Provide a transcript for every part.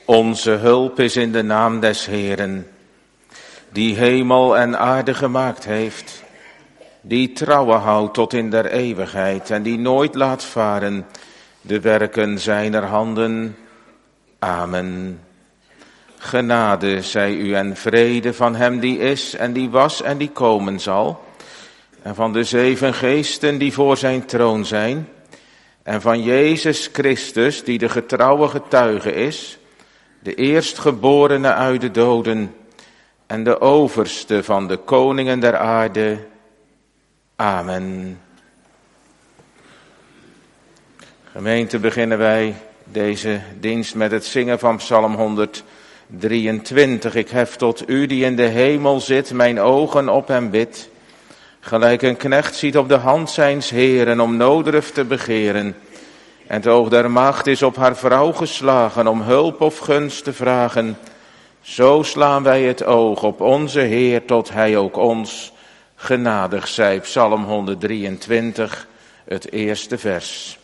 Onze hulp is in de naam des Heeren, die hemel en aarde gemaakt heeft, die trouwe houdt tot in der eeuwigheid en die nooit laat varen de werken zijner handen. Amen. Genade zij u en vrede van hem die is en die was en die komen zal, en van de 7 geesten die voor zijn troon zijn, en van Jezus Christus die de getrouwe getuige is, de eerstgeborene uit de doden en de overste van de koningen der aarde. Amen. Gemeente, beginnen wij deze dienst met het zingen van Psalm 123. Ik hef tot u die in de hemel zit, mijn ogen op hem bid. Gelijk een knecht ziet op de hand zijns Heeren om noodruf te begeren. En het oog der maagd is op haar vrouw geslagen om hulp of gunst te vragen. Zo slaan wij het oog op onze Heer tot hij ook ons genadig zij. Psalm 123, het eerste vers.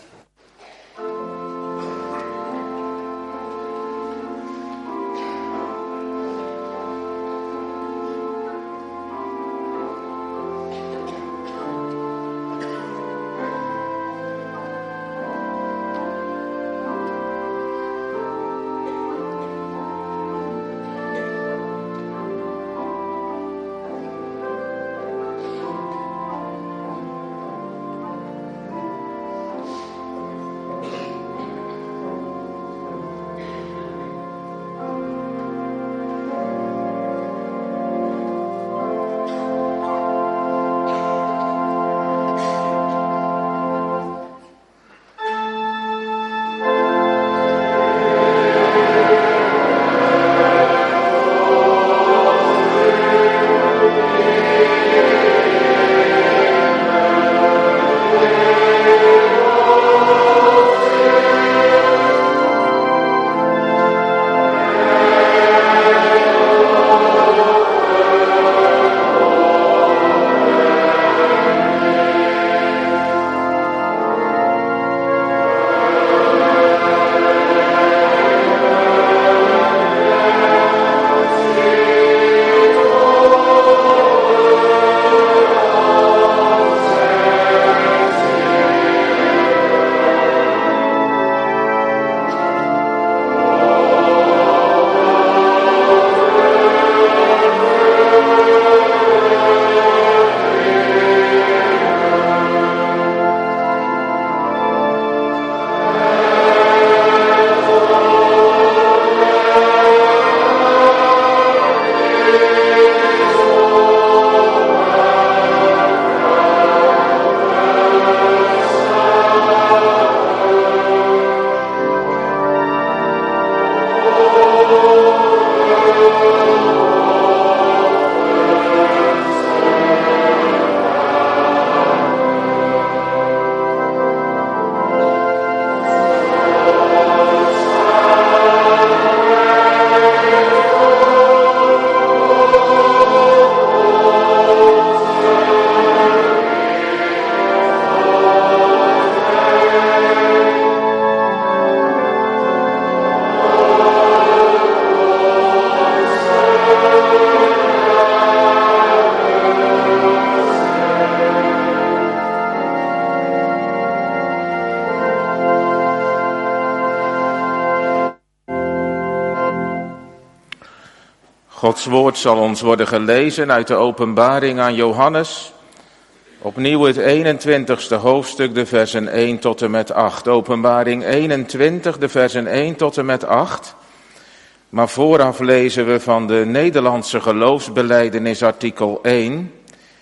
Gods woord zal ons worden gelezen uit de openbaring aan Johannes. Opnieuw het 21ste hoofdstuk, de versen 1 tot en met 8. Openbaring 21, de versen 1 tot en met 8. Maar vooraf lezen we van de Nederlandse geloofsbelijdenis artikel 1,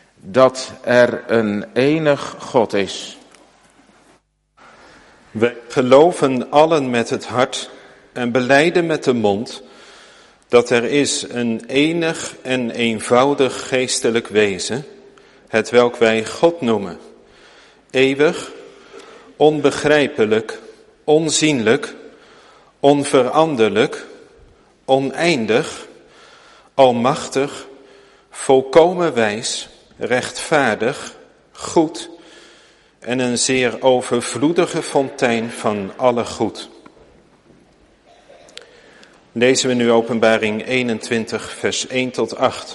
dat er een enig God is. Wij geloven allen met het hart en belijden met de mond dat er is een enig en eenvoudig geestelijk wezen, hetwelk wij God noemen, eeuwig, onbegrijpelijk, onzienlijk, onveranderlijk, oneindig, almachtig, volkomen wijs, rechtvaardig, goed en een zeer overvloedige fontein van alle goed. Lezen we nu Openbaring 21, vers 1 tot 8.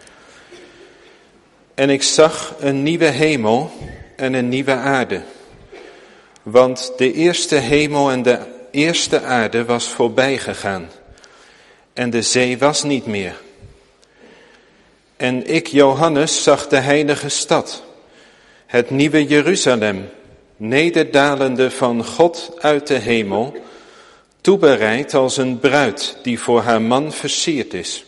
En ik zag een nieuwe hemel en een nieuwe aarde. Want de eerste hemel en de eerste aarde was voorbij gegaan. En de zee was niet meer. En ik, Johannes, zag de heilige stad, het nieuwe Jeruzalem, nederdalende van God uit de hemel, toebereid als een bruid die voor haar man versierd is.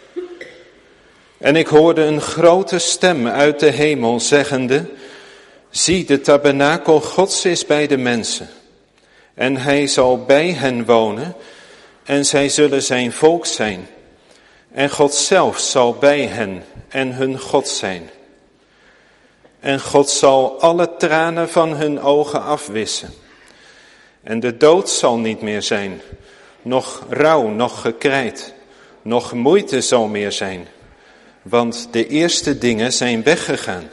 En ik hoorde een grote stem uit de hemel zeggende, zie, de tabernakel Gods is bij de mensen. En hij zal bij hen wonen en zij zullen zijn volk zijn. En God zelf zal bij hen en hun God zijn. En God zal alle tranen van hun ogen afwissen. En de dood zal niet meer zijn, noch rouw, noch gekrijt, noch moeite zal meer zijn. Want de eerste dingen zijn weggegaan.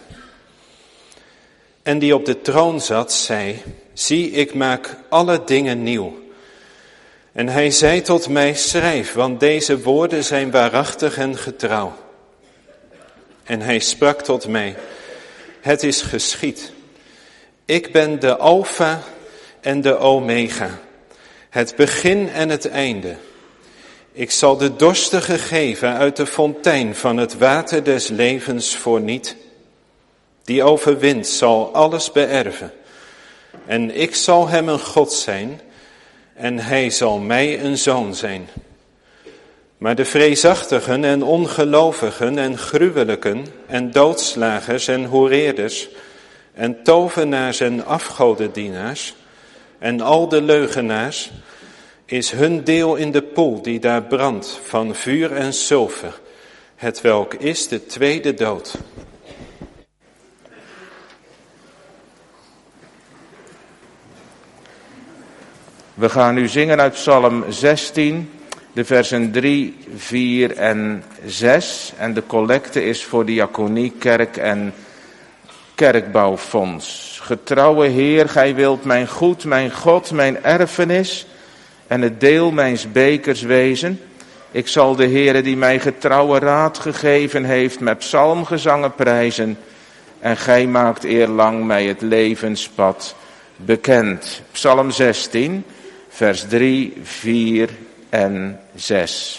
En die op de troon zat, zei, zie, ik maak alle dingen nieuw. En hij zei tot mij, schrijf, want deze woorden zijn waarachtig en getrouw. En hij sprak tot mij, het is geschied. Ik ben de Alfa en de Omega, het begin en het einde. Ik zal de dorstigen geven uit de fontein van het water des levens voorniet. Die overwint zal alles beërven. En ik zal hem een God zijn en hij zal mij een zoon zijn. Maar de vreesachtigen en ongelovigen en gruwelijken en doodslagers en hoereerders en tovenaars en afgodendienaars en al de leugenaars is hun deel in de poel die daar brandt van vuur en sulfer, hetwelk is de tweede dood. We gaan nu zingen uit Psalm 16, de versen 3, 4 en 6. En de collecte is voor Diaconie, Kerk en Kerkbouwfonds. Getrouwe Heer, gij wilt mijn goed, mijn God, mijn erfenis en het deel mijns bekers wezen. Ik zal de Heere die mij getrouwe raad gegeven heeft met psalmgezangen prijzen. En gij maakt eerlang mij het levenspad bekend. Psalm 16, vers 3, 4 en 6.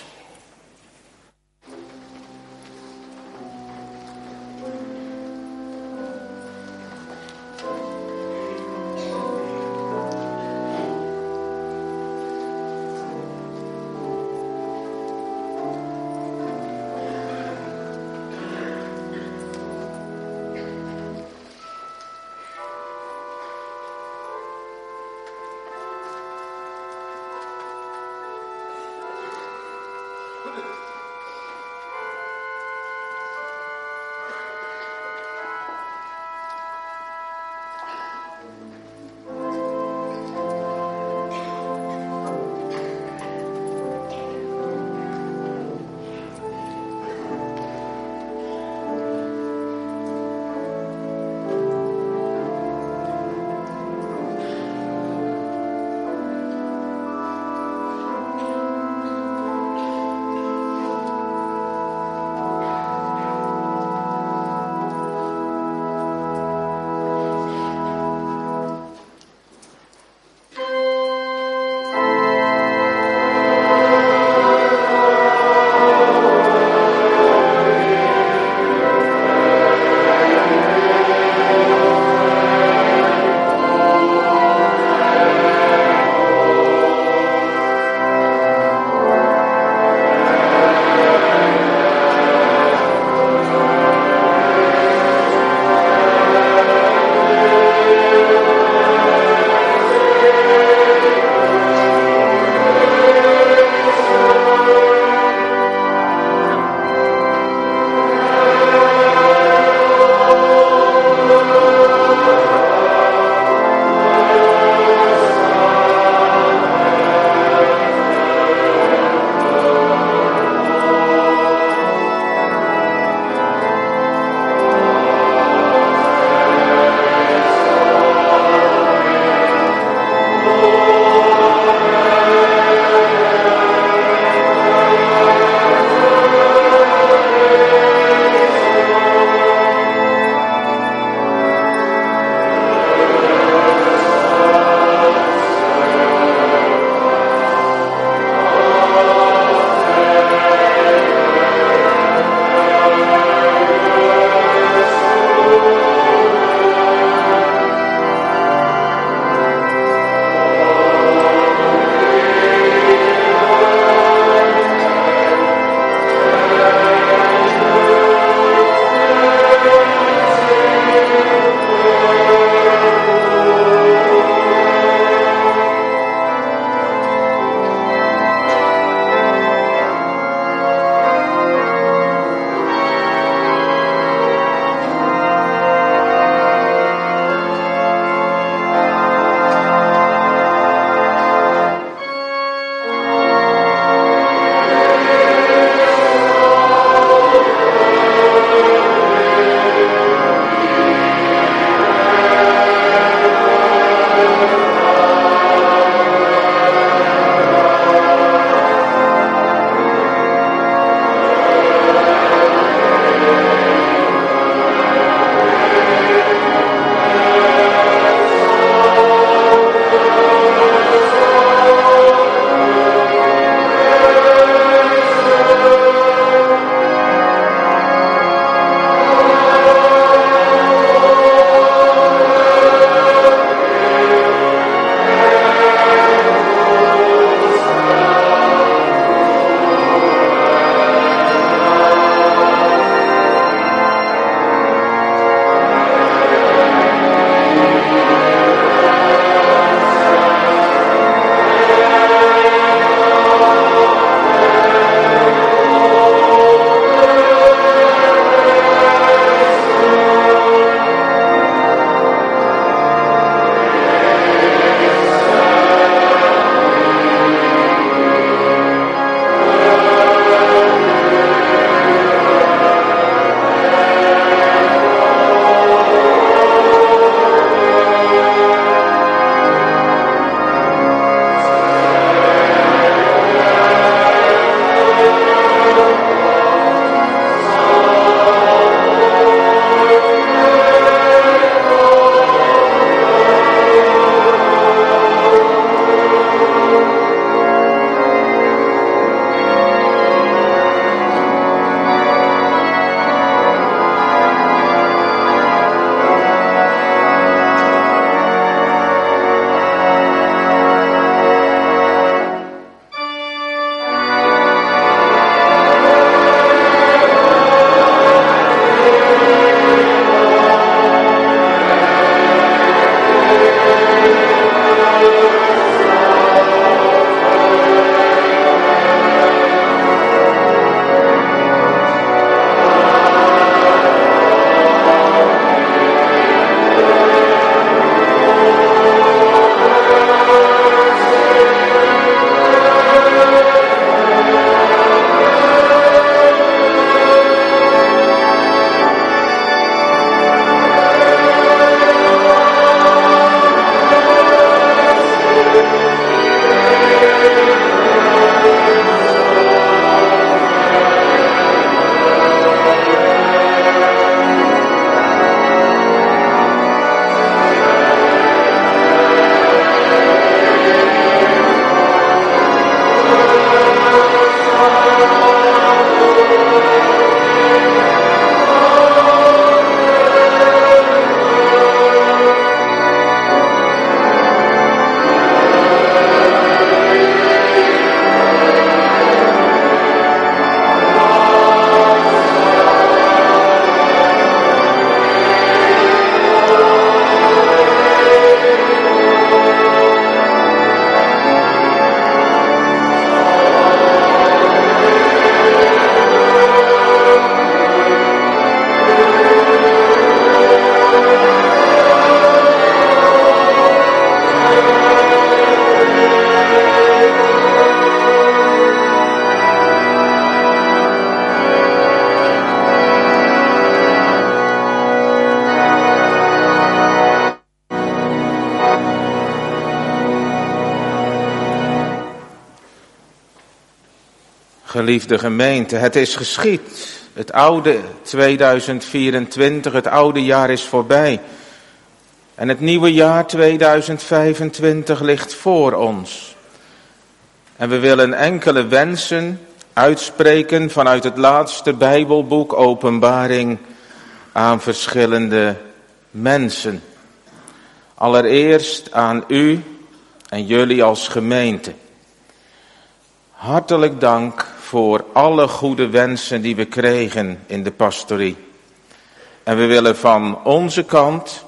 Geliefde gemeente, het is geschied. Het oude 2024, het oude jaar is voorbij. En het nieuwe jaar 2025 ligt voor ons. En we willen enkele wensen uitspreken vanuit het laatste Bijbelboek Openbaring aan verschillende mensen. Allereerst aan u en jullie als gemeente. Hartelijk dank voor alle goede wensen die we kregen in de pastorie. En we willen van onze kant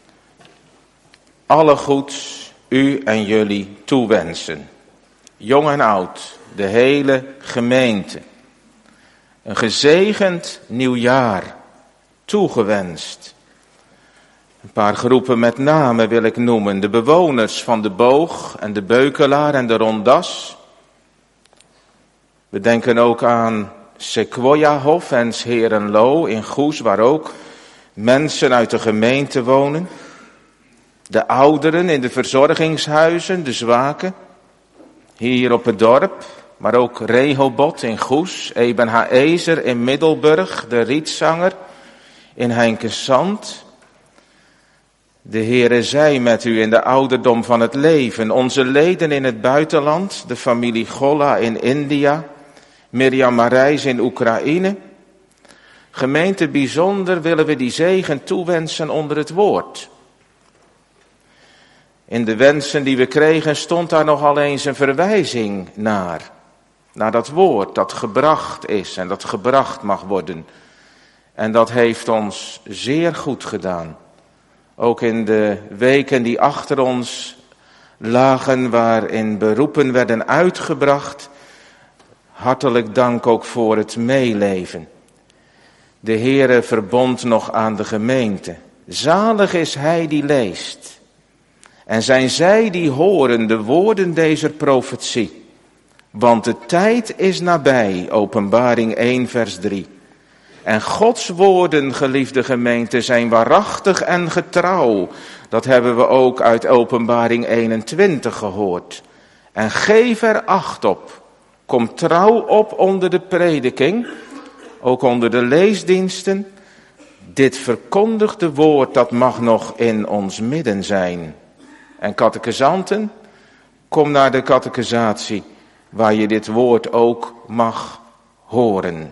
alle goeds u en jullie toewensen. Jong en oud, de hele gemeente. Een gezegend nieuwjaar toegewenst. Een paar groepen met name wil ik noemen. De bewoners van de Boog en de Beukelaar en de Rondas. We denken ook aan Sequoiahof en 's Heerenlo in Goes, waar ook mensen uit de gemeente wonen. De ouderen in de verzorgingshuizen, de zwaken. Hier op het dorp, maar ook Rehoboth in Goes, Eben Haezer in Middelburg, de Rietzanger in Heinkensand. De Heere zij met u in de ouderdom van het leven. Onze leden in het buitenland, de familie Golla in India, Mirjam Marijs in Oekraïne. Gemeente, bijzonder willen we die zegen toewensen onder het woord. In de wensen die we kregen stond daar nogal eens een verwijzing naar dat woord dat gebracht is en dat gebracht mag worden. En dat heeft ons zeer goed gedaan. Ook in de weken die achter ons lagen, waarin beroepen werden uitgebracht. Hartelijk dank ook voor het meeleven. De Heere verbond nog aan de gemeente. Zalig is hij die leest. En zijn zij die horen de woorden deze profetie. Want de tijd is nabij, Openbaring 1 vers 3. En Gods woorden, geliefde gemeente, zijn waarachtig en getrouw. Dat hebben we ook uit Openbaring 21 gehoord. En geef er acht op. Kom trouw op onder de prediking, ook onder de leesdiensten. Dit verkondigde woord, dat mag nog in ons midden zijn. En catechisanten, kom naar de catechisatie, waar je dit woord ook mag horen.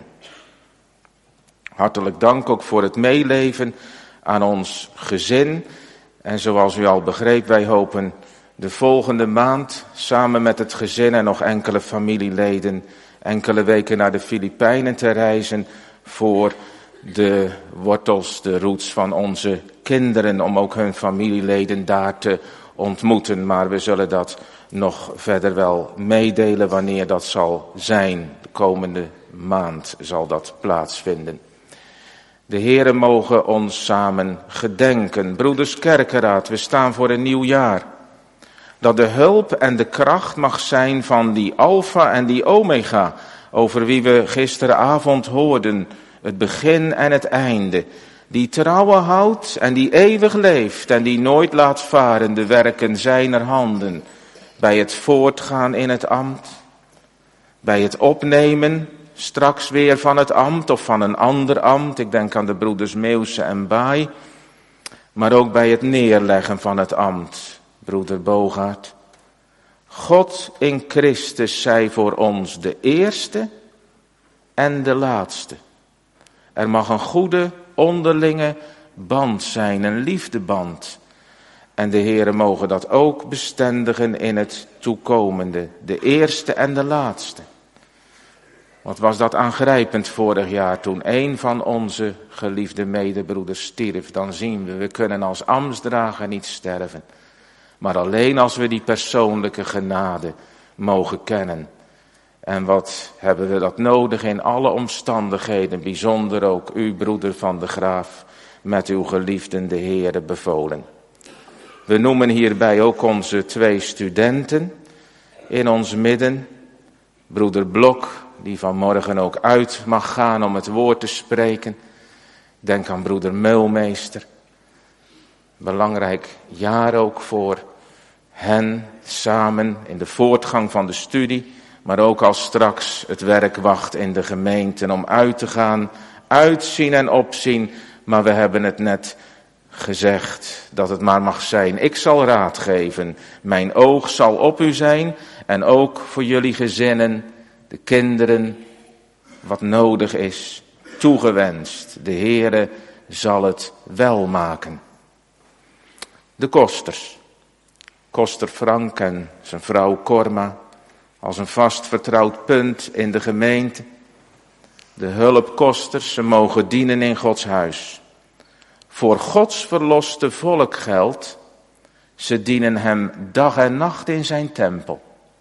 Hartelijk dank ook voor het meeleven aan ons gezin. En zoals u al begreep, wij hopen de volgende maand samen met het gezin en nog enkele familieleden enkele weken naar de Filipijnen te reizen voor de wortels, de roots van onze kinderen, om ook hun familieleden daar te ontmoeten. Maar we zullen dat nog verder wel meedelen wanneer dat zal zijn. De komende maand zal dat plaatsvinden. De Heere mogen ons samen gedenken. Broeders Kerkeraad, we staan voor een nieuw jaar. Dat de hulp en de kracht mag zijn van die Alpha en die Omega, over wie we gisteravond hoorden, het begin en het einde. Die trouwen houdt en die eeuwig leeft en die nooit laat varen de werken zijner handen. Bij het voortgaan in het ambt, bij het opnemen straks weer van het ambt of van een ander ambt. Ik denk aan de broeders Meeuwse en Baai. Maar ook bij het neerleggen van het ambt, broeder Bogaert. God in Christus zij voor ons de eerste en de laatste. Er mag een goede onderlinge band zijn, een liefdeband. En de Heere mogen dat ook bestendigen in het toekomende, de eerste en de laatste. Wat was dat aangrijpend vorig jaar toen een van onze geliefde medebroeders stierf. Dan zien we kunnen als ambtsdrager niet sterven. Maar alleen als we die persoonlijke genade mogen kennen. En wat hebben we dat nodig in alle omstandigheden, bijzonder ook u, broeder van de Graaf, met uw geliefden de Heere bevolen. We noemen hierbij ook onze 2 studenten in ons midden. Broeder Blok, die vanmorgen ook uit mag gaan om het woord te spreken. Denk aan broeder Meulmeester. Belangrijk jaar ook voor hen samen in de voortgang van de studie. Maar ook als straks het werk wacht in de gemeenten om uit te gaan, uitzien en opzien. Maar we hebben het net gezegd dat het maar mag zijn. Ik zal raad geven. Mijn oog zal op u zijn. En ook voor jullie gezinnen, de kinderen, wat nodig is. Toegewenst. De Heere zal het wel maken. De kosters. Koster Frank en zijn vrouw Korma. Als een vast vertrouwd punt in de gemeente. De hulpkosters, ze mogen dienen in Gods huis. Voor Gods verloste volk geldt, ze dienen hem dag en nacht in zijn tempel.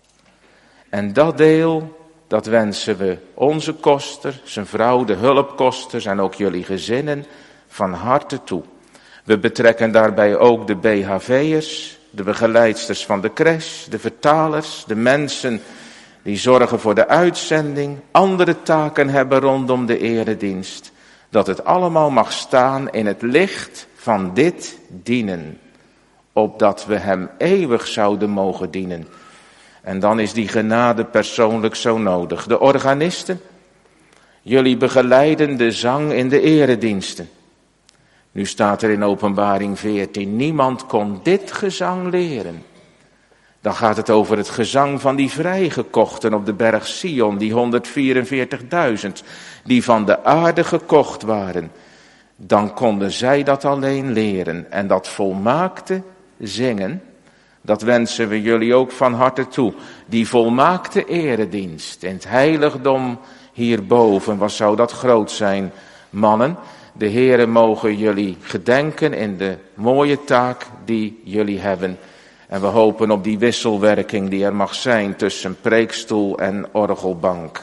En dat deel, dat wensen we onze koster, zijn vrouw, de hulpkosters en ook jullie gezinnen van harte toe. We betrekken daarbij ook de BHV'ers, de begeleidsters van de crash, de vertalers, de mensen die zorgen voor de uitzending, andere taken hebben rondom de eredienst. Dat het allemaal mag staan in het licht van dit dienen. Opdat we hem eeuwig zouden mogen dienen. En dan is die genade persoonlijk zo nodig. De organisten, jullie begeleiden de zang in de erediensten. Nu staat er in Openbaring 14, niemand kon dit gezang leren. Dan gaat het over het gezang van die vrijgekochten op de berg Sion, die 144.000, die van de aarde gekocht waren. Dan konden zij dat alleen leren. En dat volmaakte zingen, dat wensen we jullie ook van harte toe. Die volmaakte eredienst in het heiligdom hierboven, wat zou dat groot zijn, mannen. De Heere mogen jullie gedenken in de mooie taak die jullie hebben. En we hopen op die wisselwerking die er mag zijn tussen preekstoel en orgelbank.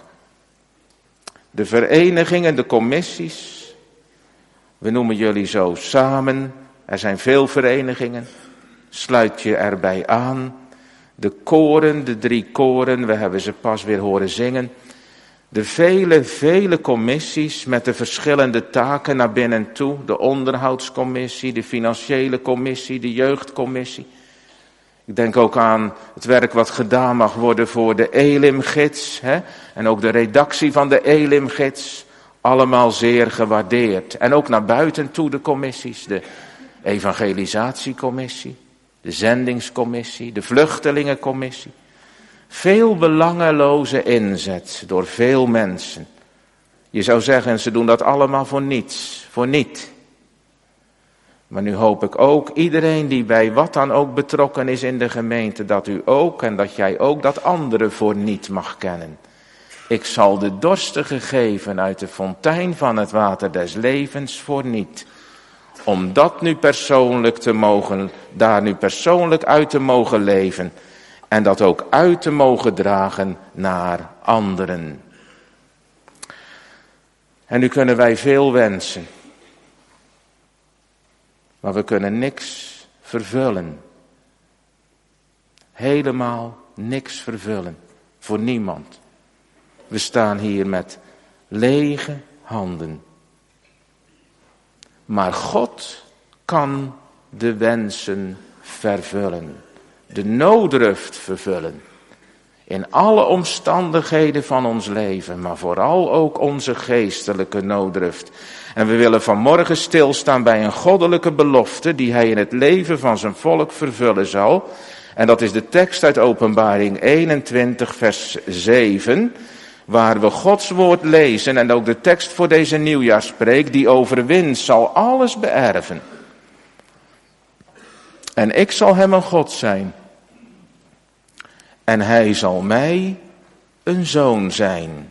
De verenigingen, de commissies, we noemen jullie zo samen. Er zijn veel verenigingen, sluit je erbij aan. De koren, de 3 koren, we hebben ze pas weer horen zingen. De vele commissies met de verschillende taken naar binnen toe. De onderhoudscommissie, de financiële commissie, de jeugdcommissie. Ik denk ook aan het werk wat gedaan mag worden voor de Elim-gids. En ook de redactie van de Elim-gids. Allemaal zeer gewaardeerd. En ook naar buiten toe de commissies. De evangelisatiecommissie. De zendingscommissie. De vluchtelingencommissie. Veel belangeloze inzet door veel mensen. Je zou zeggen, ze doen dat allemaal voor niets. Voor niet. Maar nu hoop ik ook, iedereen die bij wat dan ook betrokken is in de gemeente, dat u ook en dat jij ook dat anderen voor niet mag kennen. Ik zal de dorstige geven uit de fontein van het water des levens voor niet. Om dat nu persoonlijk te mogen, daar nu persoonlijk uit te mogen leven. En dat ook uit te mogen dragen naar anderen. En nu kunnen wij veel wensen. Maar we kunnen niks vervullen. Helemaal niks vervullen. Voor niemand. We staan hier met lege handen. Maar God kan de wensen vervullen. De nooddruft vervullen. In alle omstandigheden van ons leven. Maar vooral ook onze geestelijke nooddruft. En we willen vanmorgen stilstaan bij een goddelijke belofte die hij in het leven van zijn volk vervullen zal. En dat is de tekst uit Openbaring 21 vers 7. Waar we Gods woord lezen en ook de tekst voor deze nieuwjaarspreek. Die overwint zal alles beërven. En ik zal hem een God zijn. En hij zal mij een zoon zijn.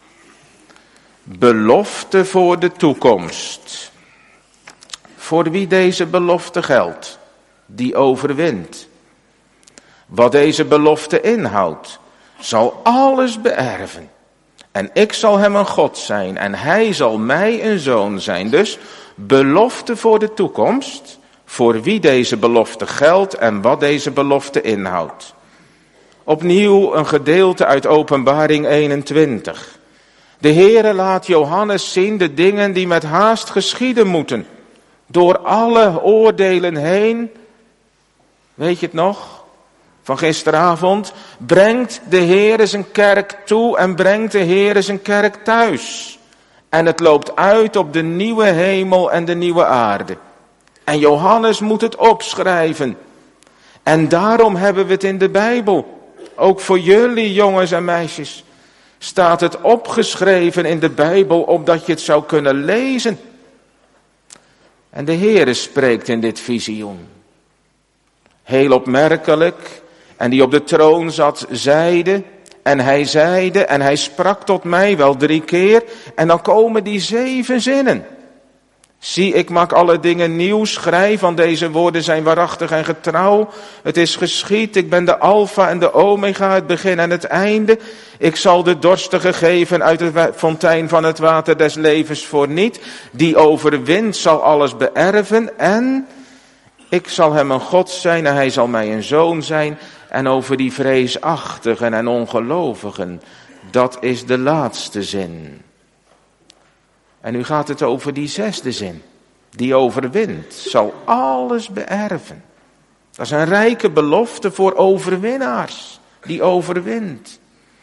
Belofte voor de toekomst. Voor wie deze belofte geldt, die overwint. Wat deze belofte inhoudt, zal alles beërven. En ik zal hem een God zijn en hij zal mij een zoon zijn. Dus belofte voor de toekomst, voor wie deze belofte geldt en wat deze belofte inhoudt. Opnieuw een gedeelte uit Openbaring 21. De Heere laat Johannes zien de dingen die met haast geschieden moeten. Door alle oordelen heen. Weet je het nog? van gisteravond, brengt de Heer zijn kerk toe en brengt de Heer zijn kerk thuis. En het loopt uit op de nieuwe hemel en de nieuwe aarde. En Johannes moet het opschrijven. En daarom hebben we het in de Bijbel. Ook voor jullie jongens en meisjes staat het opgeschreven in de Bijbel, opdat je het zou kunnen lezen. En de Heere spreekt in dit visioen. Heel opmerkelijk. En die op de troon zat, zeide. En hij sprak tot mij wel 3 keer. En dan komen die 7 zinnen. Zie, ik maak alle dingen nieuw, schrijf, want deze woorden zijn waarachtig en getrouw. Het is geschied, ik ben de Alpha en de Omega, het begin en het einde. Ik zal de dorstige geven uit de fontein van het water des levens voorniet. Die overwint zal alles beërven en ik zal hem een God zijn en hij zal mij een zoon zijn. En over die vreesachtigen en ongelovigen, dat is de laatste zin. En nu gaat het over die 6e zin. Die overwint, zal alles beërven. Dat is een rijke belofte voor overwinnaars. Die overwint.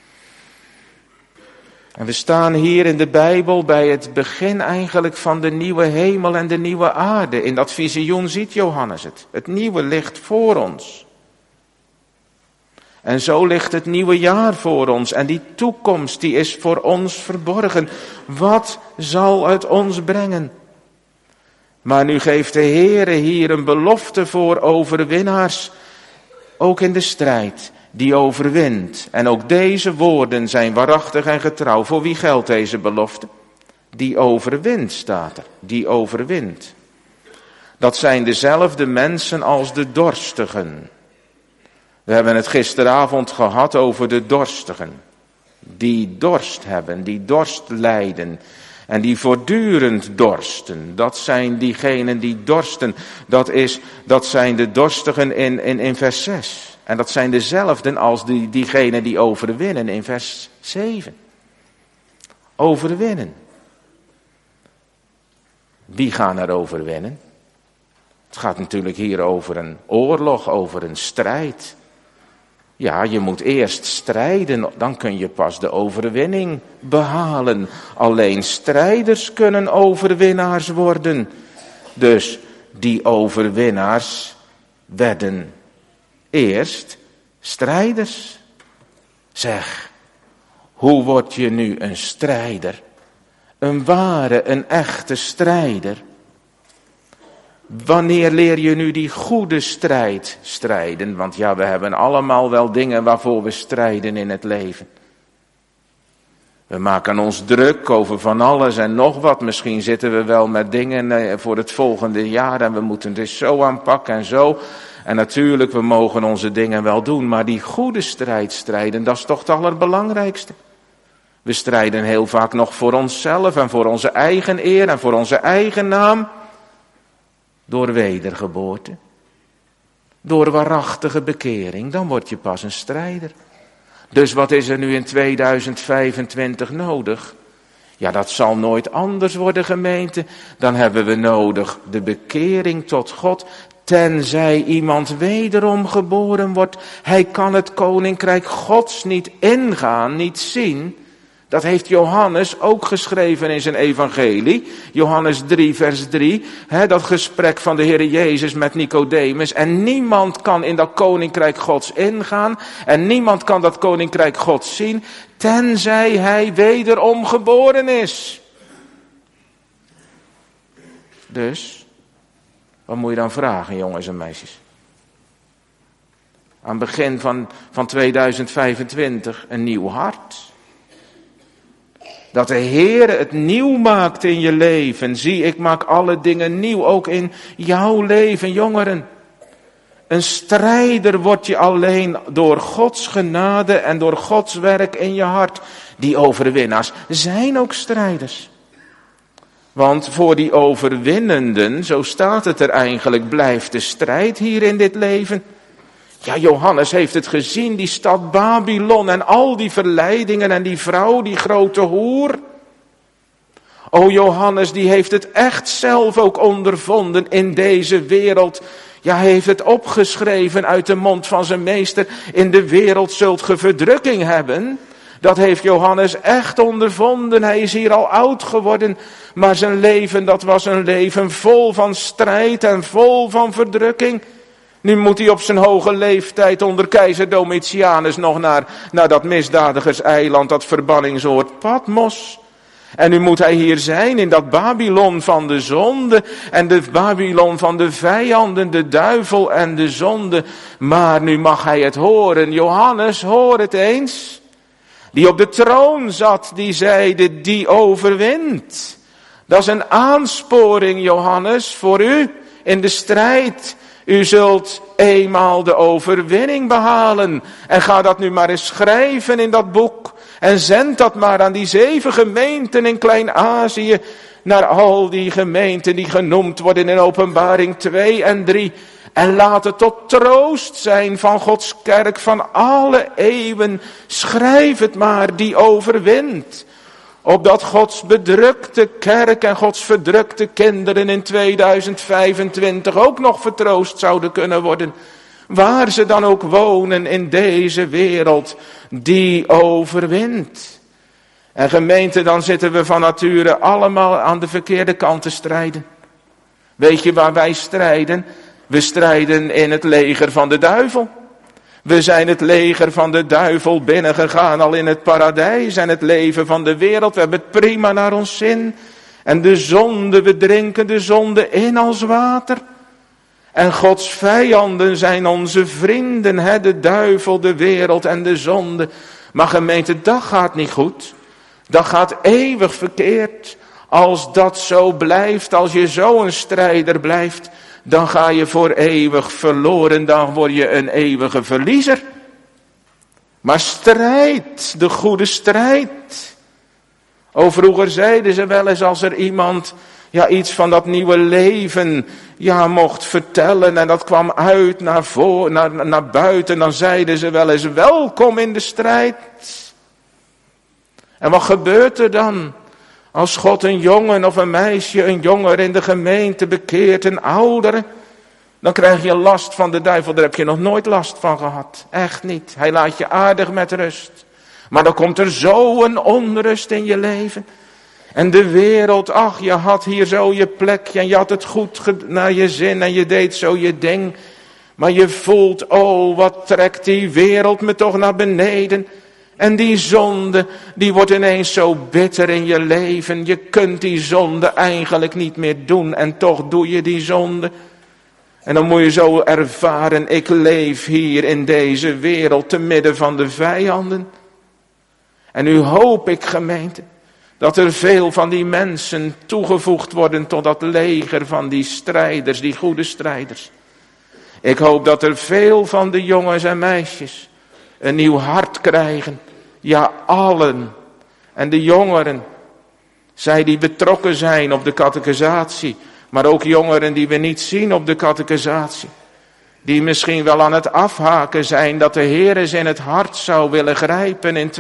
En we staan hier in de Bijbel bij het begin eigenlijk van de nieuwe hemel en de nieuwe aarde. In dat visioen ziet Johannes het. Het nieuwe ligt voor ons. En zo ligt het nieuwe jaar voor ons. En die toekomst die is voor ons verborgen. Wat zal het ons brengen? Maar nu geeft de Heere hier een belofte voor overwinnaars. Ook in de strijd. Die overwint. En ook deze woorden zijn waarachtig en getrouw. Voor wie geldt deze belofte? Die overwint, staat er. Die overwint. Dat zijn dezelfde mensen als de dorstigen. We hebben het gisteravond gehad over de dorstigen. Die dorst hebben, die dorst lijden. En die voortdurend dorsten. Dat zijn diegenen die dorsten. Dat zijn de dorstigen in vers 6. En dat zijn dezelfden als diegenen die overwinnen in vers 7. Overwinnen. Wie gaan er overwinnen? Het gaat natuurlijk hier over een oorlog, over een strijd. Ja, je moet eerst strijden, dan kun je pas de overwinning behalen. Alleen strijders kunnen overwinnaars worden. Dus die overwinnaars werden eerst strijders. Zeg, hoe word je nu een strijder? Een ware, een echte strijder. Wanneer leer je nu die goede strijd strijden? Want ja, we hebben allemaal wel dingen waarvoor we strijden in het leven. We maken ons druk over van alles en nog wat. Misschien zitten we wel met dingen voor het volgende jaar en we moeten dit zo aanpakken en zo. En natuurlijk, we mogen onze dingen wel doen, maar die goede strijd strijden, dat is toch het allerbelangrijkste. We strijden heel vaak nog voor onszelf en voor onze eigen eer en voor onze eigen naam. Door wedergeboorte. Door waarachtige bekering, dan word je pas een strijder. Dus wat is er nu in 2025 nodig? Ja, dat zal nooit anders worden, gemeente. Dan hebben we nodig de bekering tot God. Tenzij iemand wederom geboren wordt. Hij kan het koninkrijk Gods niet ingaan, niet zien. Dat heeft Johannes ook geschreven in zijn evangelie. Johannes 3 vers 3. Dat gesprek van de Heer Jezus met Nicodemus. En niemand kan in dat koninkrijk Gods ingaan. En niemand kan dat koninkrijk Gods zien. Tenzij hij wederom geboren is. Dus, wat moet je dan vragen, jongens en meisjes? Aan het begin van 2025 een nieuw hart. Dat de Heer het nieuw maakt in je leven. Zie, ik maak alle dingen nieuw, ook in jouw leven, jongeren. Een strijder word je alleen door Gods genade en door Gods werk in je hart. Die overwinnaars zijn ook strijders. Want voor die overwinnenden, zo staat het er eigenlijk, blijft de strijd hier in dit leven. Ja, Johannes heeft het gezien, die stad Babylon en al die verleidingen en die vrouw, die grote hoer. O, Johannes, die heeft het echt zelf ook ondervonden in deze wereld. Ja, hij heeft het opgeschreven uit de mond van zijn meester. In de wereld zult ge verdrukking hebben. Dat heeft Johannes echt ondervonden. Hij is hier al oud geworden. Maar zijn leven, dat was een leven vol van strijd en vol van verdrukking. Nu moet hij op zijn hoge leeftijd onder keizer Domitianus nog naar dat misdadigerseiland, dat verbanningsoord Patmos. En nu moet hij hier zijn in dat Babylon van de zonde en de Babylon van de vijanden, de duivel en de zonde. Maar nu mag hij het horen. Johannes, hoor het eens. Die op de troon zat, die zeide, die overwint. Dat is een aansporing, Johannes, voor u in de strijd. U zult eenmaal de overwinning behalen. En ga dat nu maar eens schrijven in dat boek. En zend dat maar aan die 7 gemeenten in Klein-Azië. Naar al die gemeenten die genoemd worden in Openbaring 2 en 3. En laat het tot troost zijn van Gods kerk van alle eeuwen. Schrijf het maar, die overwint. Opdat Gods bedrukte kerk en Gods verdrukte kinderen in 2025 ook nog vertroost zouden kunnen worden. Waar ze dan ook wonen in deze wereld, die overwint. En gemeente, dan zitten we van nature allemaal aan de verkeerde kant te strijden. Weet je waar wij strijden? We strijden in het leger van de duivel. We zijn het leger van de duivel binnengegaan al in het paradijs en het leven van de wereld. We hebben het prima naar ons zin. En de zonde, we drinken de zonde in als water. En Gods vijanden zijn onze vrienden, de duivel, de wereld en de zonde. Maar gemeente, dat gaat niet goed. Dat gaat eeuwig verkeerd. Als dat zo blijft, als je zo een strijder blijft, dan ga je voor eeuwig verloren, dan word je een eeuwige verliezer. Maar strijd, de goede strijd. Vroeger zeiden ze wel eens als er iemand iets van dat nieuwe leven mocht vertellen en dat kwam uit naar buiten, dan zeiden ze wel eens welkom in de strijd. En wat gebeurt er dan? Als God een jongen of een meisje, een jonger in de gemeente bekeert, een oudere, dan krijg je last van de duivel. Daar heb je nog nooit last van gehad. Echt niet. Hij laat je aardig met rust. Maar dan komt er zo'n onrust in je leven. En de wereld, je had hier zo je plekje en je had het goed naar je zin en je deed zo je ding. Maar je voelt, wat trekt die wereld me toch naar beneden. En die zonde, die wordt ineens zo bitter in je leven. Je kunt die zonde eigenlijk niet meer doen en toch doe je die zonde. En dan moet je zo ervaren, ik leef hier in deze wereld te midden van de vijanden. En nu hoop ik, gemeente, dat er veel van die mensen toegevoegd worden tot dat leger van die strijders, die goede strijders. Ik hoop dat er veel van de jongens en meisjes een nieuw hart krijgen. Ja, allen. En de jongeren, zij die betrokken zijn op de catechisatie, maar ook jongeren die we niet zien op de catechisatie. Die misschien wel aan het afhaken zijn dat de Heer eens in het hart zou willen grijpen in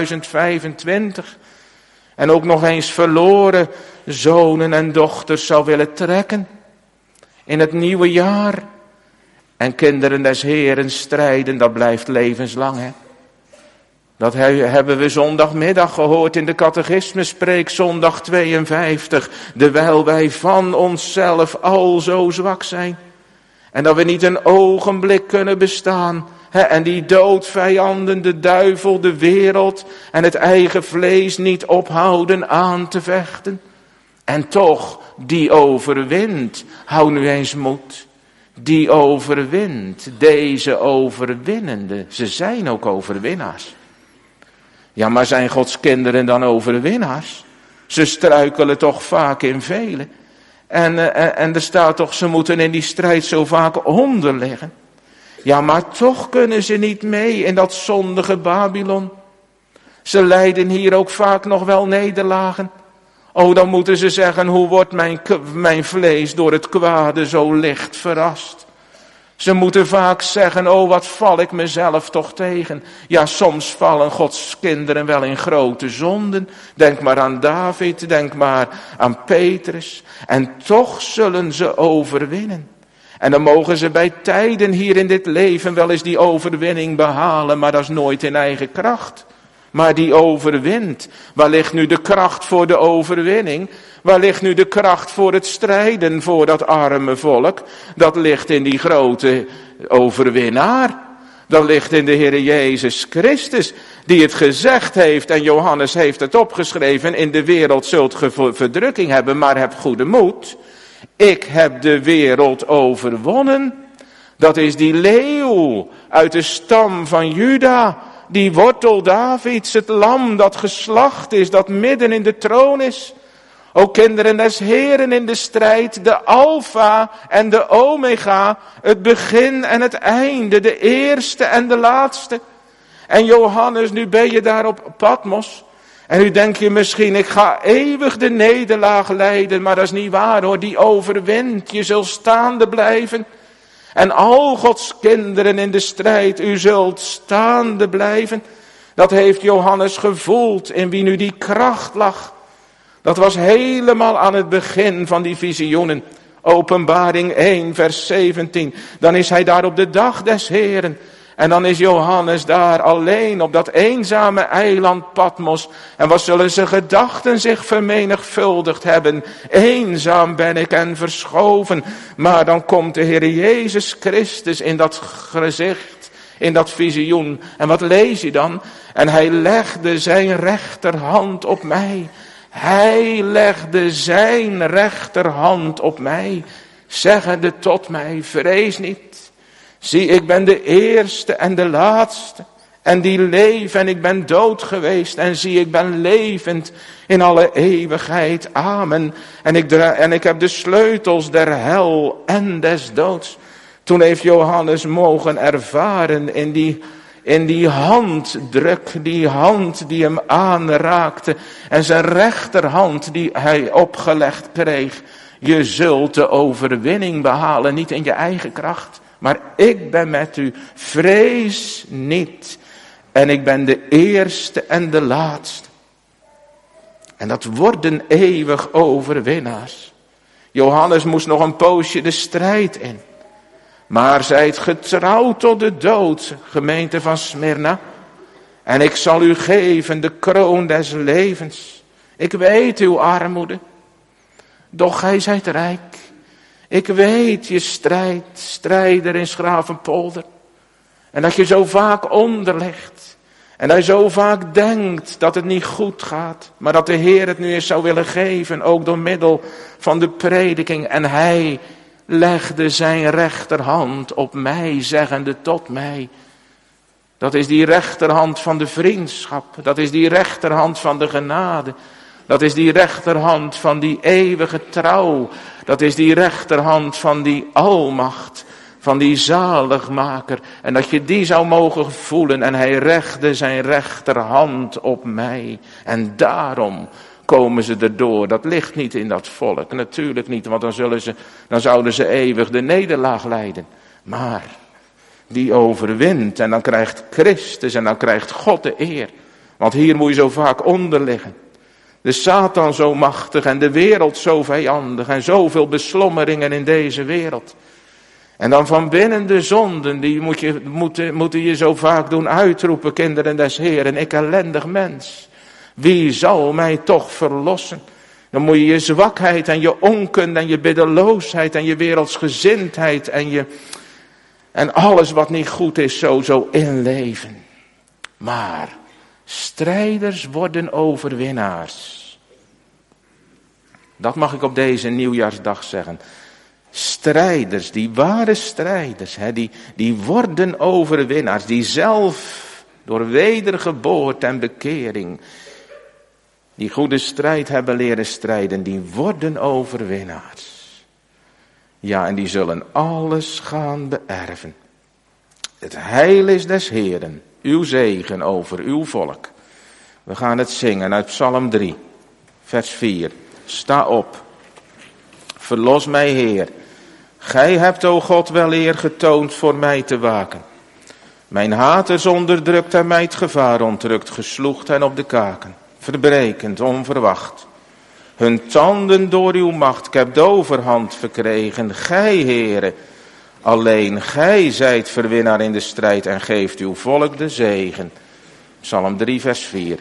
2025. En ook nog eens verloren zonen en dochters zou willen trekken in het nieuwe jaar. En kinderen des Heeren strijden, dat blijft levenslang, hè. Dat hebben we zondagmiddag gehoord in de catechismespreek, zondag 52. Terwijl wij van onszelf al zo zwak zijn. En dat we niet een ogenblik kunnen bestaan. En die doodvijanden, de duivel, de wereld en het eigen vlees niet ophouden aan te vechten. En toch, die overwint. Hou nu eens moed. Die overwint. Deze overwinnende. Ze zijn ook overwinnaars. Ja, maar zijn Gods kinderen dan overwinnaars? Ze struikelen toch vaak in velen. En er staat toch, ze moeten in die strijd zo vaak onder liggen. Ja, maar toch kunnen ze niet mee in dat zondige Babylon. Ze lijden hier ook vaak nog wel nederlagen. Dan moeten ze zeggen, hoe wordt mijn vlees door het kwade zo licht verrast. Ze moeten vaak zeggen, wat val ik mezelf toch tegen. Ja, soms vallen Gods kinderen wel in grote zonden. Denk maar aan David, denk maar aan Petrus. En toch zullen ze overwinnen. En dan mogen ze bij tijden hier in dit leven wel eens die overwinning behalen, maar dat is nooit in eigen kracht. Maar die overwint. Waar ligt nu de kracht voor de overwinning? Waar ligt nu de kracht voor het strijden voor dat arme volk? Dat ligt in die grote overwinnaar. Dat ligt in de Heer Jezus Christus, die het gezegd heeft, en Johannes heeft het opgeschreven, in de wereld zult ge verdrukking hebben, maar heb goede moed. Ik heb de wereld overwonnen. Dat is die leeuw uit de stam van Juda, die wortel Davids, het lam dat geslacht is, dat midden in de troon is. O kinderen des Heren in de strijd, de Alpha en de Omega, het begin en het einde, de eerste en de laatste. En Johannes, nu ben je daar op Patmos. En nu denk je misschien, ik ga eeuwig de nederlaag lijden, maar dat is niet waar hoor, die overwint, je zult staande blijven. En al Gods kinderen in de strijd, u zult staande blijven. Dat heeft Johannes gevoeld in wie nu die kracht lag. Dat was helemaal aan het begin van die visioenen. Openbaring 1 vers 17. Dan is hij daar op de dag des Heren. En dan is Johannes daar alleen op dat eenzame eiland Patmos. En wat zullen zijn gedachten zich vermenigvuldigd hebben. Eenzaam ben ik en verschoven. Maar dan komt de Heer Jezus Christus in dat gezicht, in dat visioen. En wat lees je dan? En hij legde zijn rechterhand op mij. Hij legde zijn rechterhand op mij, zeggende tot mij, vrees niet. Zie, ik ben de eerste en de laatste, en die leef, en ik ben dood geweest, en zie, ik ben levend in alle eeuwigheid. Amen. En ik heb de sleutels der hel en des doods. Toen heeft Johannes mogen ervaren in die handdruk, die hand die hem aanraakte en zijn rechterhand die hij opgelegd kreeg. Je zult de overwinning behalen, niet in je eigen kracht, maar ik ben met u, vrees niet. En ik ben de eerste en de laatste. En dat worden eeuwig overwinnaars. Johannes moest nog een poosje de strijd in. Maar zijt getrouwd tot de dood, gemeente van Smyrna. En ik zal u geven de kroon des levens. Ik weet uw armoede, doch gij zijt rijk. Ik weet je strijder in 's Gravenpolder. En dat je zo vaak onder ligt. En dat je zo vaak denkt dat het niet goed gaat. Maar dat de Heer het nu eens zou willen geven, ook door middel van de prediking. En hij legde zijn rechterhand op mij, zeggende tot mij. Dat is die rechterhand van de vriendschap. Dat is die rechterhand van de genade. Dat is die rechterhand van die eeuwige trouw. Dat is die rechterhand van die almacht. Van die zaligmaker. En dat je die zou mogen voelen. En hij legde zijn rechterhand op mij. En daarom komen ze erdoor. Dat ligt niet in dat volk. Natuurlijk niet, want dan zouden ze eeuwig de nederlaag lijden. Maar die overwint en dan krijgt Christus en dan krijgt God de eer. Want hier moet je zo vaak onder liggen. De Satan zo machtig en de wereld zo vijandig en zoveel beslommeringen in deze wereld. En dan van binnen de zonden, die moeten je zo vaak doen uitroepen, kinderen des Heeren, ik ellendig mens. Wie zal mij toch verlossen? Dan moet je je zwakheid en je onkunde en je biddeloosheid en je wereldsgezindheid en alles wat niet goed is zo inleven. Maar strijders worden overwinnaars. Dat mag ik op deze nieuwjaarsdag zeggen. Strijders, die ware strijders, die worden overwinnaars. Die zelf door wedergeboorte en bekering die goede strijd hebben leren strijden, die worden overwinnaars. Ja, en die zullen alles gaan beërven. Het heil is des Heeren, uw zegen over uw volk. We gaan het zingen uit Psalm 3, vers 4. Sta op, verlos mij Heer. Gij hebt, o God, wel eer getoond voor mij te waken. Mijn haters onderdrukt en mij het gevaar ontrukt, gesloegd hen op de kaken. Verbrekend, onverwacht. Hun tanden door uw macht, ik heb de overhand verkregen. Gij, Heere, Alleen gij zijt verwinnaar in de strijd en geeft uw volk de zegen. Psalm 3 vers 4.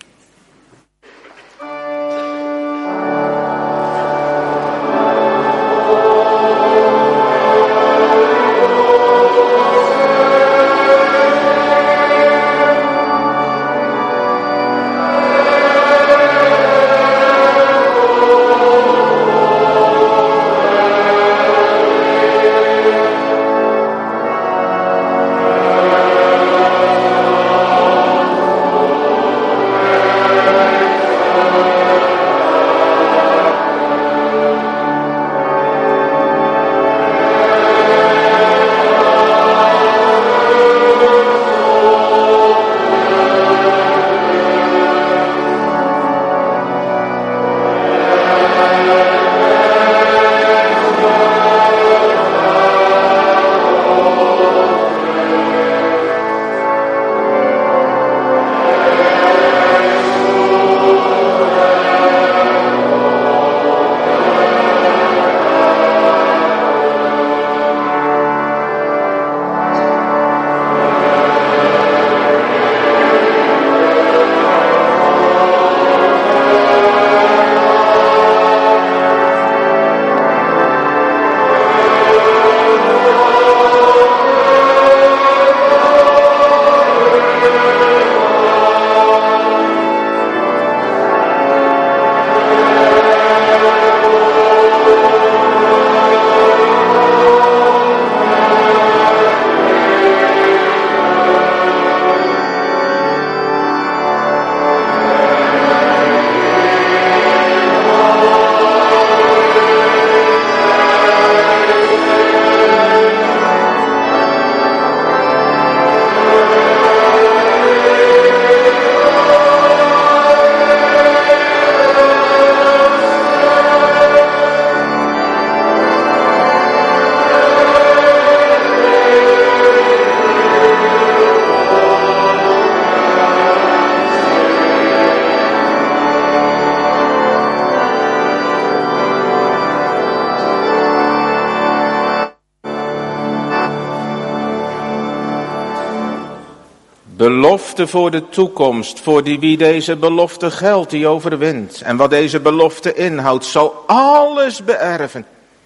Belofte voor de toekomst, voor die wie deze belofte geldt, die overwint. En wat deze belofte inhoudt, zal alles beërven.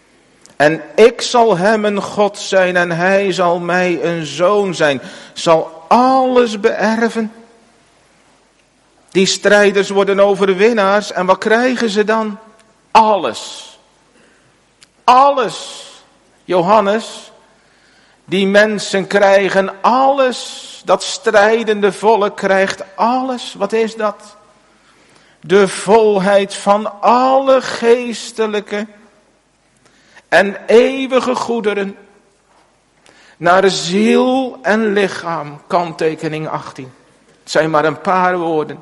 En ik zal hem een God zijn en hij zal mij een zoon zijn. Zal alles beërven. Die strijders worden overwinnaars en wat krijgen ze dan? Alles. Alles. Johannes, die mensen krijgen alles. Dat strijdende volk krijgt alles. Wat is dat? De volheid van alle geestelijke en eeuwige goederen. Naar ziel en lichaam. Kanttekening 18. Het zijn maar een paar woorden.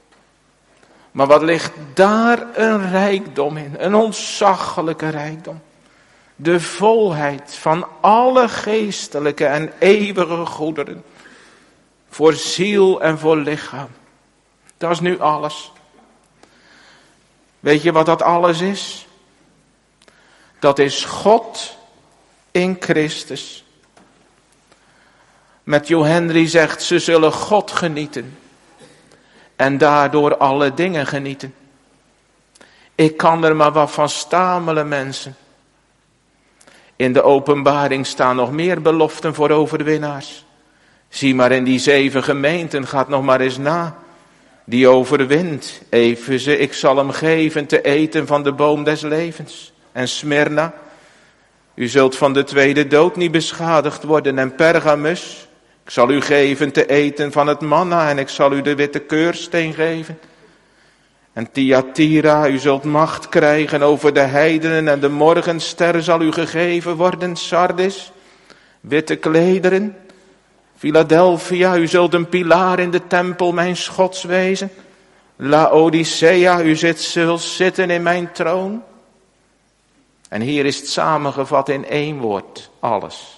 Maar wat ligt daar een rijkdom in. Een ontzaglijke rijkdom. De volheid van alle geestelijke en eeuwige goederen. Voor ziel en voor lichaam. Dat is nu alles. Weet je wat dat alles is? Dat is God in Christus. Matthew Henry zegt, ze zullen God genieten. En daardoor alle dingen genieten. Ik kan er maar wat van stamelen, mensen. In de openbaring staan nog meer beloften voor overwinnaars. Zie maar in die 7 gemeenten, gaat nog maar eens na. Die overwint, Efeze, ik zal hem geven te eten van de boom des levens. En Smyrna, u zult van de tweede dood niet beschadigd worden. En Pergamus, ik zal u geven te eten van het manna en ik zal u de witte keursteen geven. En Thyatira, u zult macht krijgen over de heidenen en de morgenster zal u gegeven worden. Sardis, witte klederen. Philadelphia, u zult een pilaar in de tempel mijn Gods wezen. Laodicea, u zult zitten in mijn troon. En hier is het samengevat in 1 woord. Alles.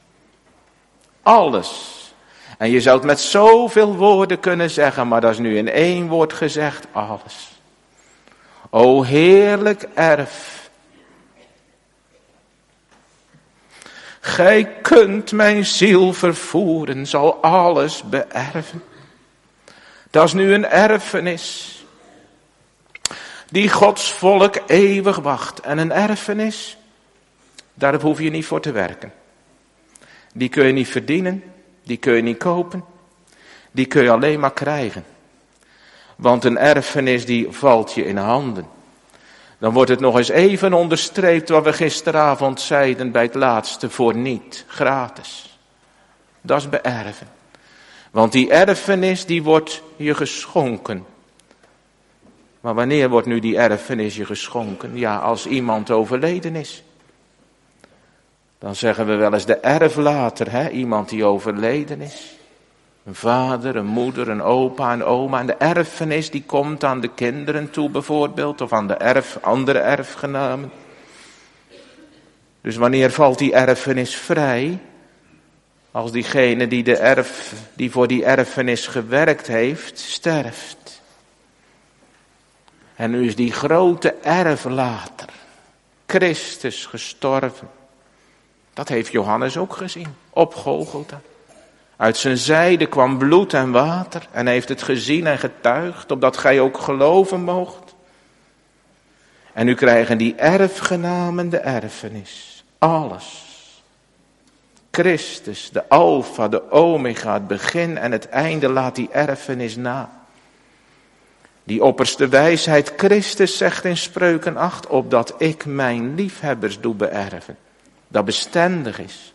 Alles. En je zou het met zoveel woorden kunnen zeggen, maar dat is nu in 1 woord gezegd. Alles. O heerlijk erf. Gij kunt mijn ziel vervoeren, zal alles beërven. Dat is nu een erfenis die Gods volk eeuwig wacht. En een erfenis, daar hoef je niet voor te werken. Die kun je niet verdienen, die kun je niet kopen, die kun je alleen maar krijgen. Want een erfenis die valt je in handen. Dan wordt het nog eens even onderstreept wat we gisteravond zeiden bij het laatste, voor niet, gratis. Dat is beërven. Want die erfenis die wordt je geschonken. Maar wanneer wordt nu die erfenis je geschonken? Ja, als iemand overleden is. Dan zeggen we wel eens de erflater, hè? Iemand die overleden is. Een vader, een moeder, een opa, een oma. En de erfenis die komt aan de kinderen toe bijvoorbeeld. Of aan de andere erfgenamen. Dus wanneer valt die erfenis vrij? Als diegene die voor die erfenis gewerkt heeft, sterft. En nu is die grote erflater, Christus, gestorven. Dat heeft Johannes ook gezien, op Golgotha. Uit zijn zijde kwam bloed en water en hij heeft het gezien en getuigd, opdat gij ook geloven moogt. En nu krijgen die erfgenamen de erfenis, alles. Christus, de alfa, de omega, het begin en het einde, laat die erfenis na. Die opperste wijsheid, Christus zegt in Spreuken 8, opdat ik mijn liefhebbers doe beërven. Dat bestendig is.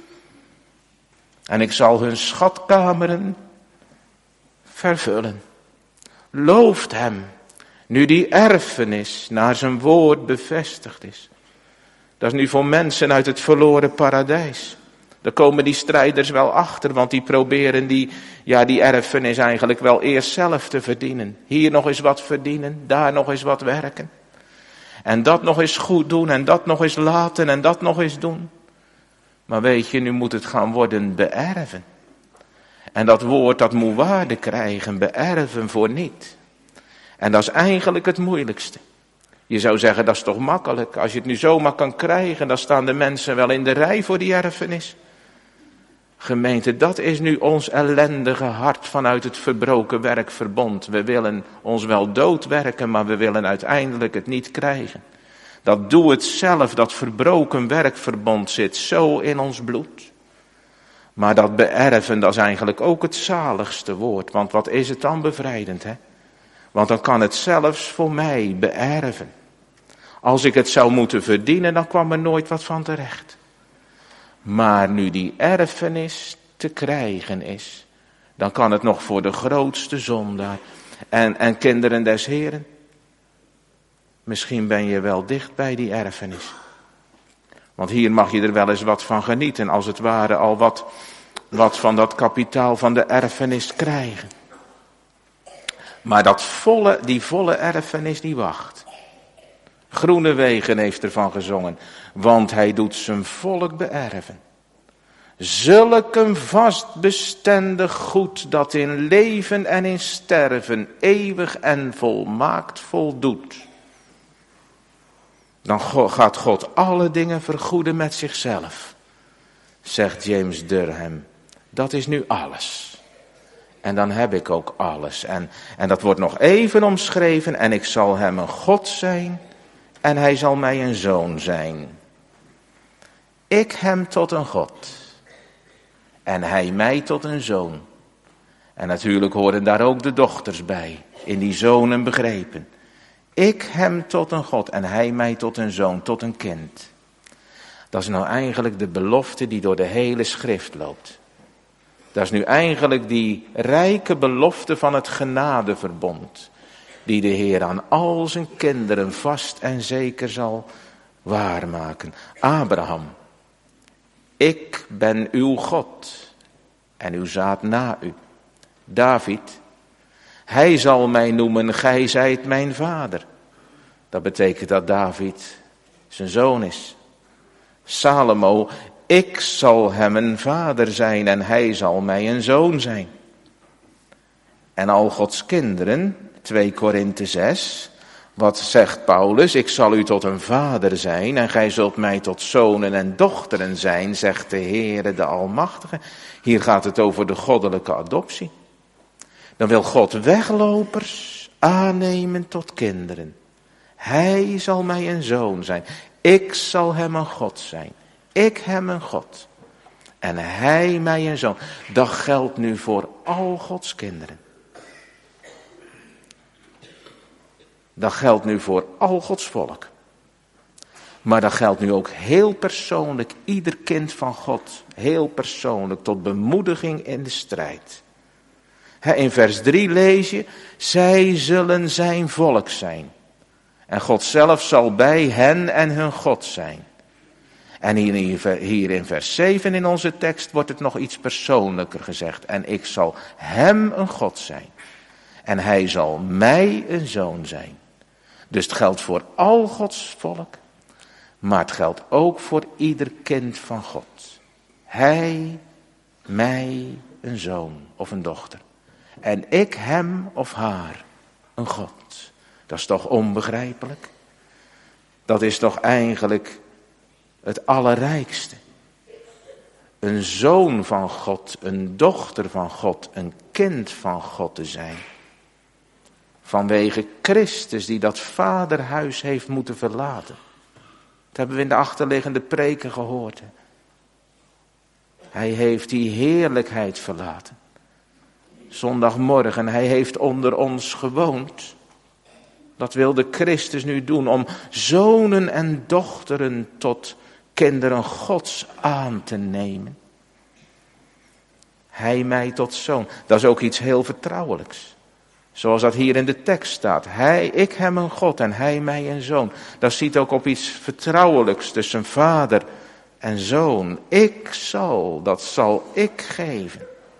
En ik zal hun schatkameren vervullen. Looft hem, nu die erfenis naar zijn woord bevestigd is. Dat is nu voor mensen uit het verloren paradijs. Daar komen die strijders wel achter, want die proberen die erfenis eigenlijk wel eerst zelf te verdienen. Hier nog eens wat verdienen, daar nog eens wat werken. En dat nog eens goed doen en dat nog eens laten en dat nog eens doen. Maar weet je, nu moet het gaan worden beërven. En dat woord dat moet waarde krijgen, beërven voor niet. En dat is eigenlijk het moeilijkste. Je zou zeggen, dat is toch makkelijk. Als je het nu zomaar kan krijgen, dan staan de mensen wel in de rij voor die erfenis. Gemeente, dat is nu ons ellendige hart vanuit het verbroken werkverbond. We willen ons wel doodwerken, maar we willen uiteindelijk het niet krijgen. Dat doe het zelf, dat verbroken werkverbond zit zo in ons bloed. Maar dat beërven, dat is eigenlijk ook het zaligste woord. Want wat is het dan bevrijdend, hè? Want dan kan het zelfs voor mij beërven. Als ik het zou moeten verdienen, dan kwam er nooit wat van terecht. Maar nu die erfenis te krijgen is, dan kan het nog voor de grootste zondaar. En kinderen des Heren, misschien ben je wel dicht bij die erfenis. Want hier mag je er wel eens wat van genieten, als het ware al wat van dat kapitaal van de erfenis krijgen. Maar die volle erfenis die wacht. Groenewegen heeft ervan gezongen, want hij doet zijn volk beërven. Zulk een vastbestendig goed dat in leven en in sterven eeuwig en volmaakt voldoet. Dan gaat God alle dingen vergoeden met zichzelf, zegt James Durham. Dat is nu alles. En dan heb ik ook alles. En dat wordt nog even omschreven. En ik zal hem een God zijn. En hij zal mij een zoon zijn. Ik hem tot een God. En hij mij tot een zoon. En natuurlijk horen daar ook de dochters bij. In die zonen begrepen. Ik hem tot een God. En hij mij tot een zoon, tot een kind. Dat is nou eigenlijk de belofte die door de hele schrift loopt. Dat is nu eigenlijk die rijke belofte van het genadeverbond. Die de Heer aan al zijn kinderen vast en zeker zal waarmaken. Abraham, ik ben uw God en uw zaad na u. David, hij zal mij noemen, gij zijt mijn vader. Dat betekent dat David zijn zoon is. Salomo, ik zal hem een vader zijn en hij zal mij een zoon zijn. En al Gods kinderen, 2 Korinthe 6, Wat zegt Paulus? Ik zal u tot een vader zijn en gij zult mij tot zonen en dochteren zijn, zegt de Heere de Almachtige. Hier gaat het over de goddelijke adoptie. Dan wil God weglopers aannemen tot kinderen. Hij zal mij een zoon zijn. Ik zal hem een God zijn. Ik hem een God. En hij mij een zoon. Dat geldt nu voor al Gods kinderen. Dat geldt nu voor al Gods volk. Maar dat geldt nu ook heel persoonlijk, ieder kind van God. Heel persoonlijk, tot bemoediging in de strijd. In vers 3 lees je, zij zullen zijn volk zijn. En God zelf zal bij hen en hun God zijn. En hier in vers 7 in onze tekst wordt het nog iets persoonlijker gezegd. En ik zal hem een God zijn. En hij zal mij een zoon zijn. Dus het geldt voor al Gods volk. Maar het geldt ook voor ieder kind van God. Hij, mij een zoon of een dochter. En ik hem of haar een God. Dat is toch onbegrijpelijk? Dat is toch eigenlijk het allerrijkste. Een zoon van God, een dochter van God, een kind van God te zijn. Vanwege Christus die dat vaderhuis heeft moeten verlaten. Dat hebben we in de achterliggende preken gehoord. Hij heeft die heerlijkheid verlaten. Zondagmorgen, hij heeft onder ons gewoond. Dat wilde Christus nu doen om zonen en dochteren tot kinderen Gods aan te nemen. Hij mij tot zoon. Dat is ook iets heel vertrouwelijks. Zoals dat hier in de tekst staat. Ik hem een God en hij mij een zoon. Dat ziet ook op iets vertrouwelijks tussen vader en zoon. Dat zal ik geven.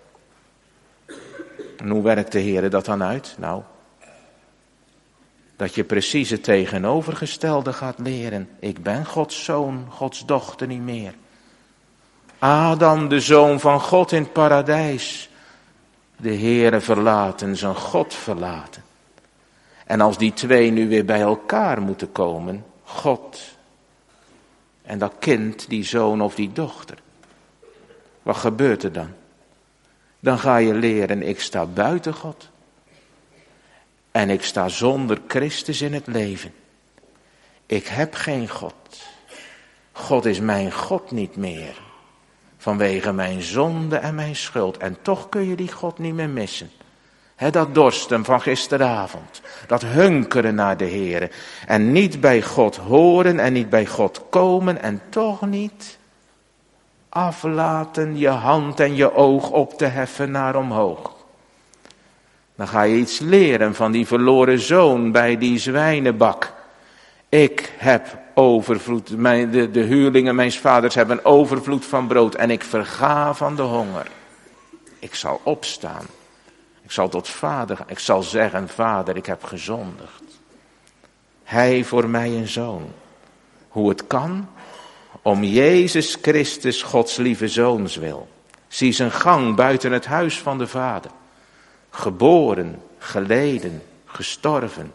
En hoe werkt de Heer dat dan uit? Nou, dat je precies het tegenovergestelde gaat leren. Ik ben Gods zoon, Gods dochter niet meer. Adam, de zoon van God in het paradijs. De Heere verlaten, zijn God verlaten. En als die twee nu weer bij elkaar moeten komen, God en dat kind, die zoon of die dochter. Wat gebeurt er dan? Dan ga je leren, ik sta buiten God. En ik sta zonder Christus in het leven. Ik heb geen God. God is mijn God niet meer. Vanwege mijn zonde en mijn schuld. En toch kun je die God niet meer missen. Dat dorsten van gisteravond. Dat hunkeren naar de Heer. En niet bij God horen en niet bij God komen. En toch niet aflaten je hand en je oog op te heffen naar omhoog. Dan ga je iets leren van die verloren zoon bij die zwijnenbak. Ik heb overvloed, de huurlingen mijns vaders hebben overvloed van brood en ik verga van de honger. Ik zal opstaan. Ik zal tot vader gaan. Ik zal zeggen, vader, ik heb gezondigd. Hij voor mij een zoon. Hoe het kan? Om Jezus Christus, Gods lieve zoons wil. Zie zijn gang buiten het huis van de vader. Geboren, geleden, gestorven.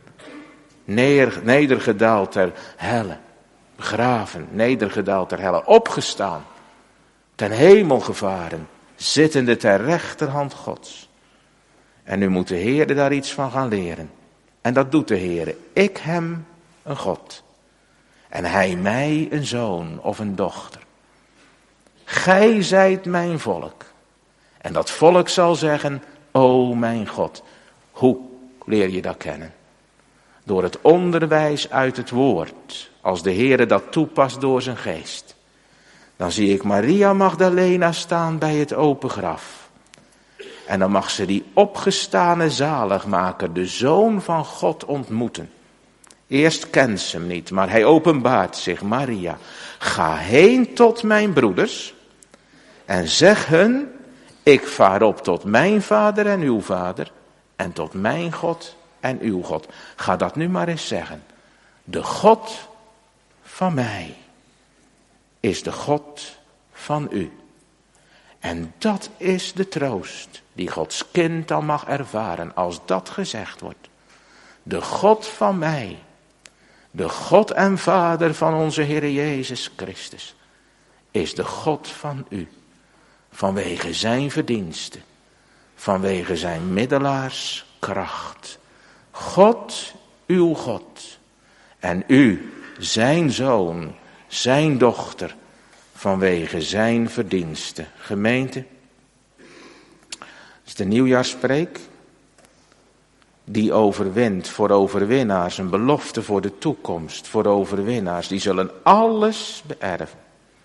Nedergedaald ter helle. Begraven, nedergedaald ter helle. Opgestaan. Ten hemel gevaren. Zittende ter rechterhand Gods. En nu moet de Heer daar iets van gaan leren. En dat doet de Heer. Ik hem een God. En hij mij een zoon of een dochter. Gij zijt mijn volk. En dat volk zal zeggen, o mijn God. Hoe leer je dat kennen? Door het onderwijs uit het woord. Als de Heere dat toepast door zijn geest. Dan zie ik Maria Magdalena staan bij het open graf. En dan mag ze die opgestane zaligmaker, de Zoon van God, ontmoeten. Eerst kent ze hem niet, maar hij openbaart zich. Maria, ga heen tot mijn broeders en zeg hun, ik vaar op tot mijn vader en uw vader en tot mijn God en uw God. Ga dat nu maar eens zeggen. De God van mij is de God van u. En dat is de troost die Gods kind dan mag ervaren als dat gezegd wordt. De God van mij, de God en Vader van onze Heer Jezus Christus, is de God van u, vanwege zijn verdiensten, vanwege zijn middelaarskracht. God, uw God, en u, zijn zoon, zijn dochter, vanwege zijn verdiensten. Gemeente, dat is de nieuwjaarspreek. Die overwint voor overwinnaars, een belofte voor de toekomst, voor overwinnaars. Die zullen alles beërven.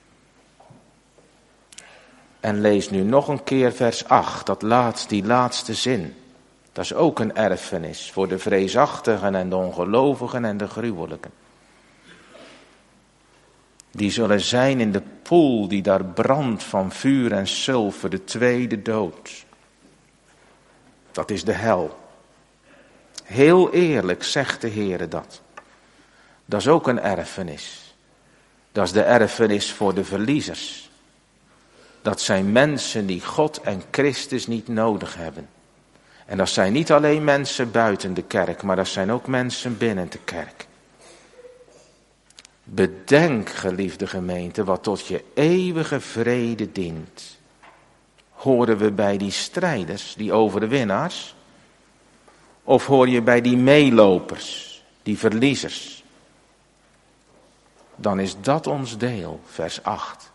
En lees nu nog een keer vers 8, die laatste zin. Dat is ook een erfenis voor de vreesachtigen en de ongelovigen en de gruwelijken. Die zullen zijn in de poel die daar brandt van vuur en sulfer, de tweede dood. Dat is de hel. Heel eerlijk zegt de Heere dat. Dat is ook een erfenis. Dat is de erfenis voor de verliezers. Dat zijn mensen die God en Christus niet nodig hebben. En dat zijn niet alleen mensen buiten de kerk, maar dat zijn ook mensen binnen de kerk. Bedenk, geliefde gemeente, wat tot je eeuwige vrede dient. Horen we bij die strijders, die overwinnaars? Of hoor je bij die meelopers, die verliezers? Dan is dat ons deel, vers 8.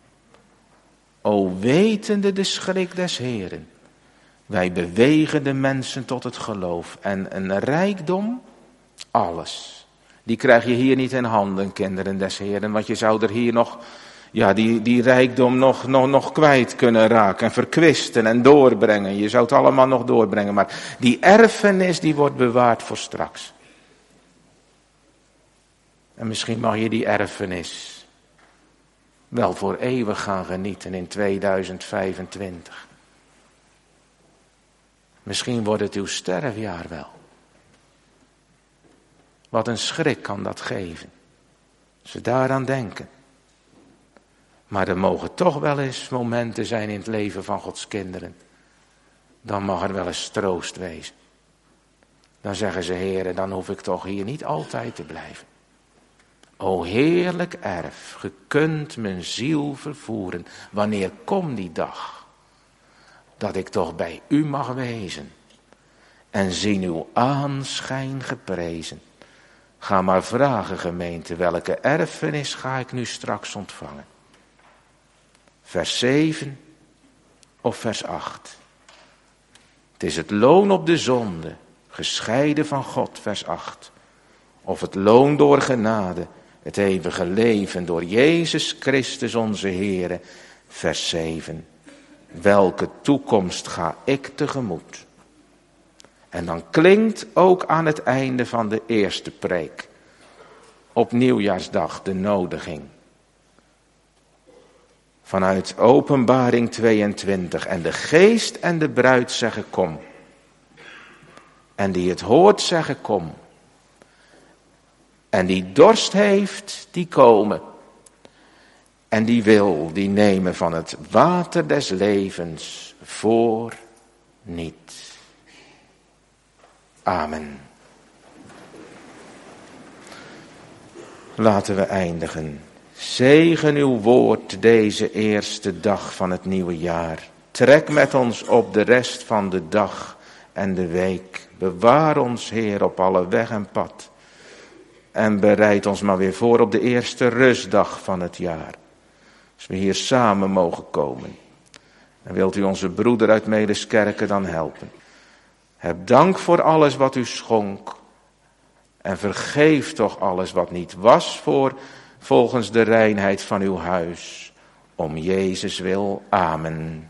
O wetende de schrik des Heeren, wij bewegen de mensen tot het geloof. En een rijkdom, alles. Die krijg je hier niet in handen, kinderen des Heeren. Want je zou er hier nog, die rijkdom nog kwijt kunnen raken. En verkwisten en doorbrengen. Je zou het allemaal nog doorbrengen. Maar die erfenis die wordt bewaard voor straks. En misschien mag je die erfenis wel voor eeuwig gaan genieten in 2025. Misschien wordt het uw sterfjaar wel. Wat een schrik kan dat geven. Als we daaraan denken. Maar er mogen toch wel eens momenten zijn in het leven van Gods kinderen. Dan mag er wel eens troost wezen. Dan zeggen ze, Heere, dan hoef ik toch hier niet altijd te blijven. O heerlijk erf, ge kunt mijn ziel vervoeren. Wanneer komt die dag? Dat ik toch bij u mag wezen. En zien uw aanschijn geprezen. Ga maar vragen, gemeente, welke erfenis ga ik nu straks ontvangen? Vers 7 of vers 8. Het is het loon op de zonde, gescheiden van God, vers 8. Of het loon door genade, het eeuwige leven door Jezus Christus onze Heere, vers 7. Welke toekomst ga ik tegemoet? En dan klinkt ook aan het einde van de eerste preek, op nieuwjaarsdag, de nodiging. Vanuit Openbaring 22. En de geest en de bruid zeggen kom. En die het hoort zeggen kom. En die dorst heeft, die komen. En die wil, die nemen van het water des levens voor niet. Amen. Laten we eindigen. Zegen uw woord deze eerste dag van het nieuwe jaar. Trek met ons op de rest van de dag en de week. Bewaar ons, Heer, op alle weg en pad. En bereid ons maar weer voor op de eerste rustdag van het jaar. Als we hier samen mogen komen. En wilt u onze broeder uit Meliskerke dan helpen. Heb dank voor alles wat u schonk. En vergeef toch alles wat niet was volgens de reinheid van uw huis. Om Jezus wil. Amen.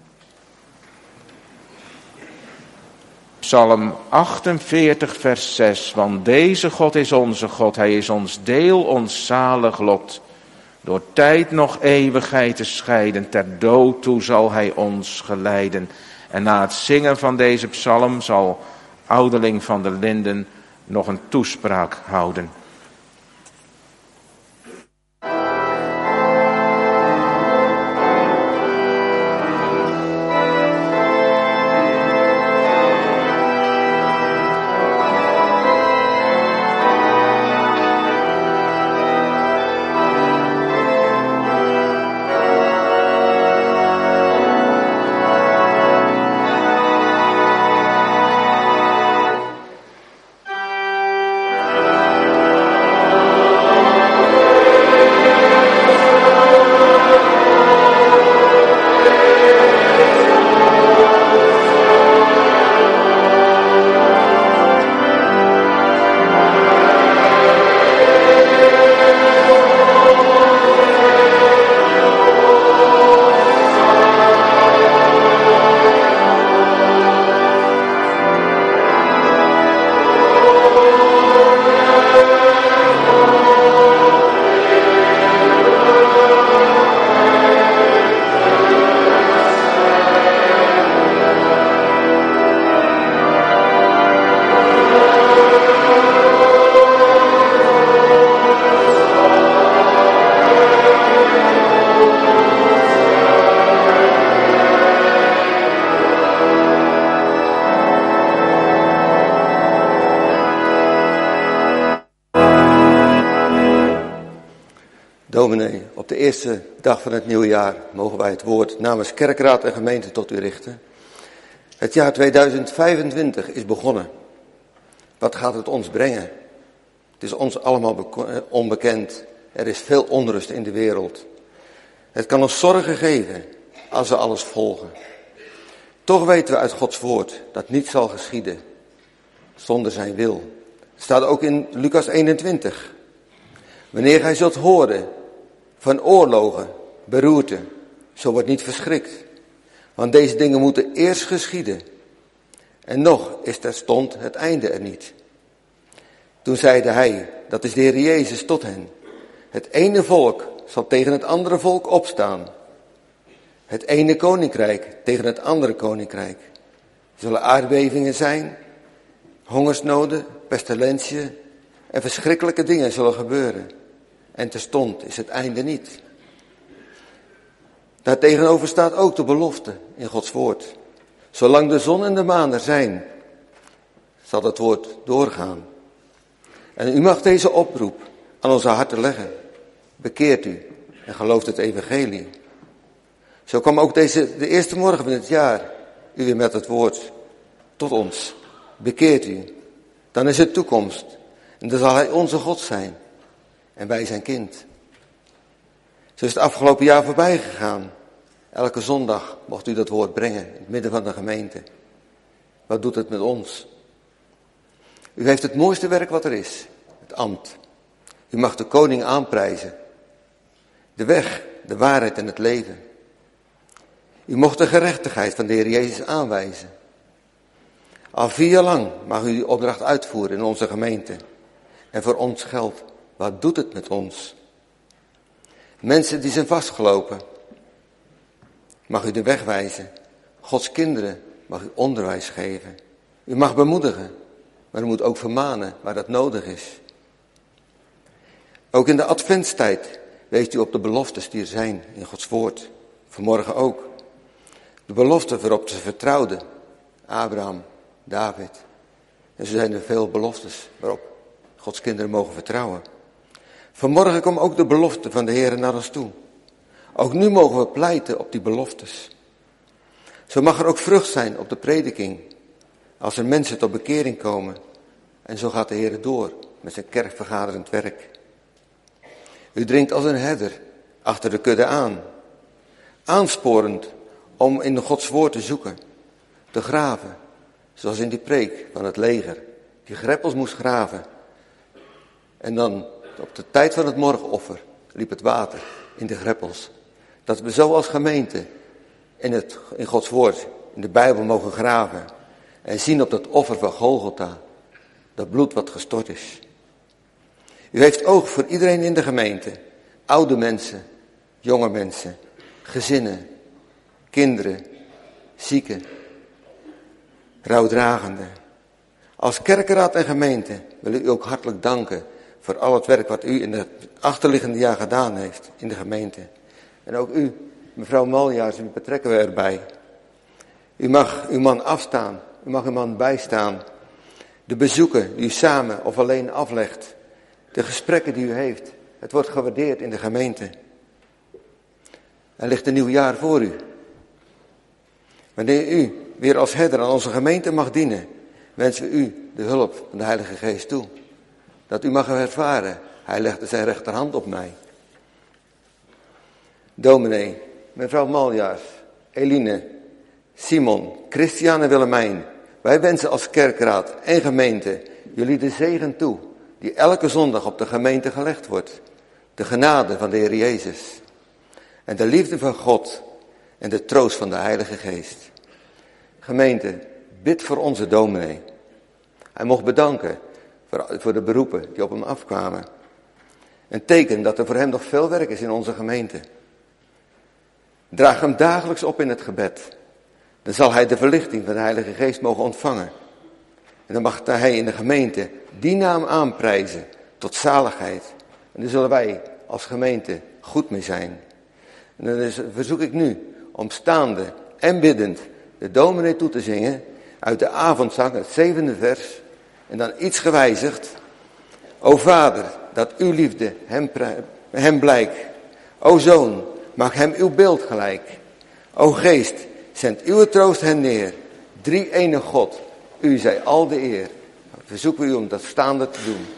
Psalm 48 vers 6. Want deze God is onze God. Hij is ons deel, ons zalig lot. Door tijd nog eeuwigheid te scheiden. Ter dood toe zal hij ons geleiden. En na het zingen van deze psalm zal ouderling van der Linden nog een toespraak houden. Dominee, op de eerste dag van het nieuwe jaar mogen wij het woord namens kerkraad en gemeente tot u richten. Het jaar 2025 is begonnen. Wat gaat het ons brengen? Het is ons allemaal onbekend. Er is veel onrust in de wereld. Het kan ons zorgen geven als we alles volgen. Toch weten we uit Gods woord dat niets zal geschieden zonder zijn wil. Het staat ook in Lucas 21. Wanneer gij zult horen van oorlogen, beroerte, zo wordt niet verschrikt. Want deze dingen moeten eerst geschieden. En nog is terstond het einde er niet. Toen zeide hij, dat is de Heer Jezus, tot hen. Het ene volk zal tegen het andere volk opstaan. Het ene koninkrijk tegen het andere koninkrijk. Er zullen aardbevingen zijn, hongersnoden, pestilentiën en verschrikkelijke dingen zullen gebeuren. En terstond is het einde niet. Daartegenover staat ook de belofte in Gods woord. Zolang de zon en de maan er zijn, zal het woord doorgaan. En u mag deze oproep aan onze harten leggen. Bekeert u en gelooft het evangelie. Zo kwam ook de eerste morgen van het jaar u weer met het woord tot ons. Bekeert u, dan is het toekomst. En dan zal hij onze God zijn en wij zijn kind. Zo is het afgelopen jaar voorbij gegaan. Elke zondag mocht u dat woord brengen in het midden van de gemeente. Wat doet het met ons? U heeft het mooiste werk wat er is, het ambt. U mag de koning aanprijzen. De weg, de waarheid en het leven. U mocht de gerechtigheid van de Heer Jezus aanwijzen. Al 4 jaar lang mag u die opdracht uitvoeren in onze gemeente. En voor ons geldt, wat doet het met ons? Mensen die zijn vastgelopen, mag u de weg wijzen. Gods kinderen mag u onderwijs geven. U mag bemoedigen, maar u moet ook vermanen waar dat nodig is. Ook in de adventstijd wees u op de beloftes die er zijn in Gods woord. Vanmorgen ook. De beloften waarop ze vertrouwden. Abraham, David. En zo zijn er veel beloftes waarop Gods kinderen mogen vertrouwen. Vanmorgen komt ook de belofte van de Heer naar ons toe. Ook nu mogen we pleiten op die beloftes. Zo mag er ook vrucht zijn op de prediking. Als er mensen tot bekering komen. En zo gaat de Heer door met zijn kerkvergaderend werk. U dringt als een herder achter de kudde aan. Aansporend om in de Gods woord te zoeken. Te graven. Zoals in die preek van het leger. Die greppels moest graven. En dan op de tijd van het morgenoffer liep het water in de greppels. Dat we zo als gemeente in Gods woord, in de Bijbel mogen graven. En zien op dat offer van Golgotha. Dat bloed wat gestort is. U heeft oog voor iedereen in de gemeente. Oude mensen, jonge mensen, gezinnen, kinderen, zieken, rouwdragenden. Als kerkenraad en gemeente wil ik u ook hartelijk danken voor al het werk wat u in het achterliggende jaar gedaan heeft in de gemeente. En ook u, mevrouw Maljaars, u betrekken we erbij. U mag uw man afstaan, u mag uw man bijstaan. De bezoeken die u samen of alleen aflegt. De gesprekken die u heeft. Het wordt gewaardeerd in de gemeente. Er ligt een nieuw jaar voor u. Wanneer u weer als herder aan onze gemeente mag dienen, wensen we u de hulp van de Heilige Geest toe. Dat u mag ervaren, hij legde zijn rechterhand op mij. Dominee, mevrouw Maljaars, Eline, Simon, Christian en Willemijn. Wij wensen als kerkraad en gemeente jullie de zegen toe die elke zondag op de gemeente gelegd wordt. De genade van de Heer Jezus. En de liefde van God en de troost van de Heilige Geest. Gemeente, bid voor onze dominee. Hij mocht bedanken voor de beroepen die op hem afkwamen. Een teken dat er voor hem nog veel werk is in onze gemeente. Draag hem dagelijks op in het gebed. Dan zal hij de verlichting van de Heilige Geest mogen ontvangen. En dan mag hij in de gemeente die naam aanprijzen tot zaligheid. En daar zullen wij als gemeente goed mee zijn. En dan verzoek ik nu om staande en biddend de dominee toe te zingen uit de avondzang, het 7e vers. En dan iets gewijzigd. O Vader, dat uw liefde hem blijkt O Zoon, maak hem uw beeld gelijk. O Geest, zend uw troost hen neer. Drie-ene God, u zij al de eer. We verzoeken u om dat staande te doen.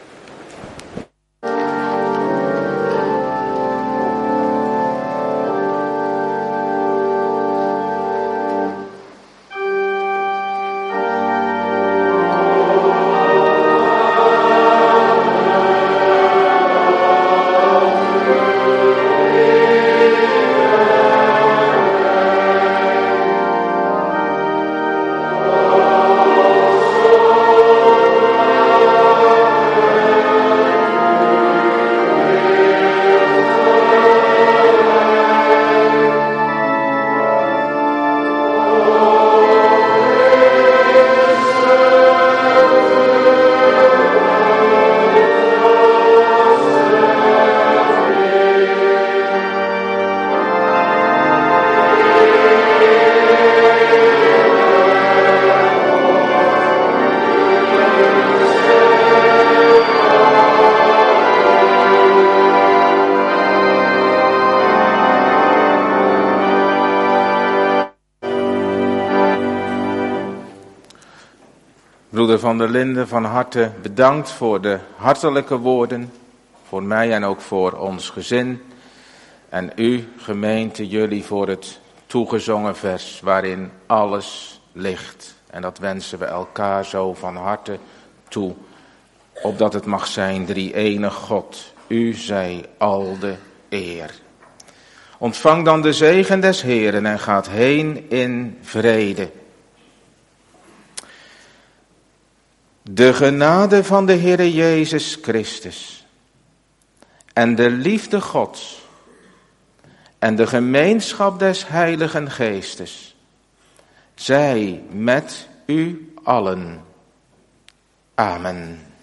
Broeder Van der Linden, van harte bedankt voor de hartelijke woorden, voor mij en ook voor ons gezin. En u, gemeente, jullie voor het toegezongen vers waarin alles ligt. En dat wensen we elkaar zo van harte toe, opdat het mag zijn drie-ene God. U zij al de eer. Ontvang dan de zegen des Heeren en gaat heen in vrede. De genade van de Heere Jezus Christus en de liefde Gods en de gemeenschap des Heiligen Geestes, zij met u allen. Amen.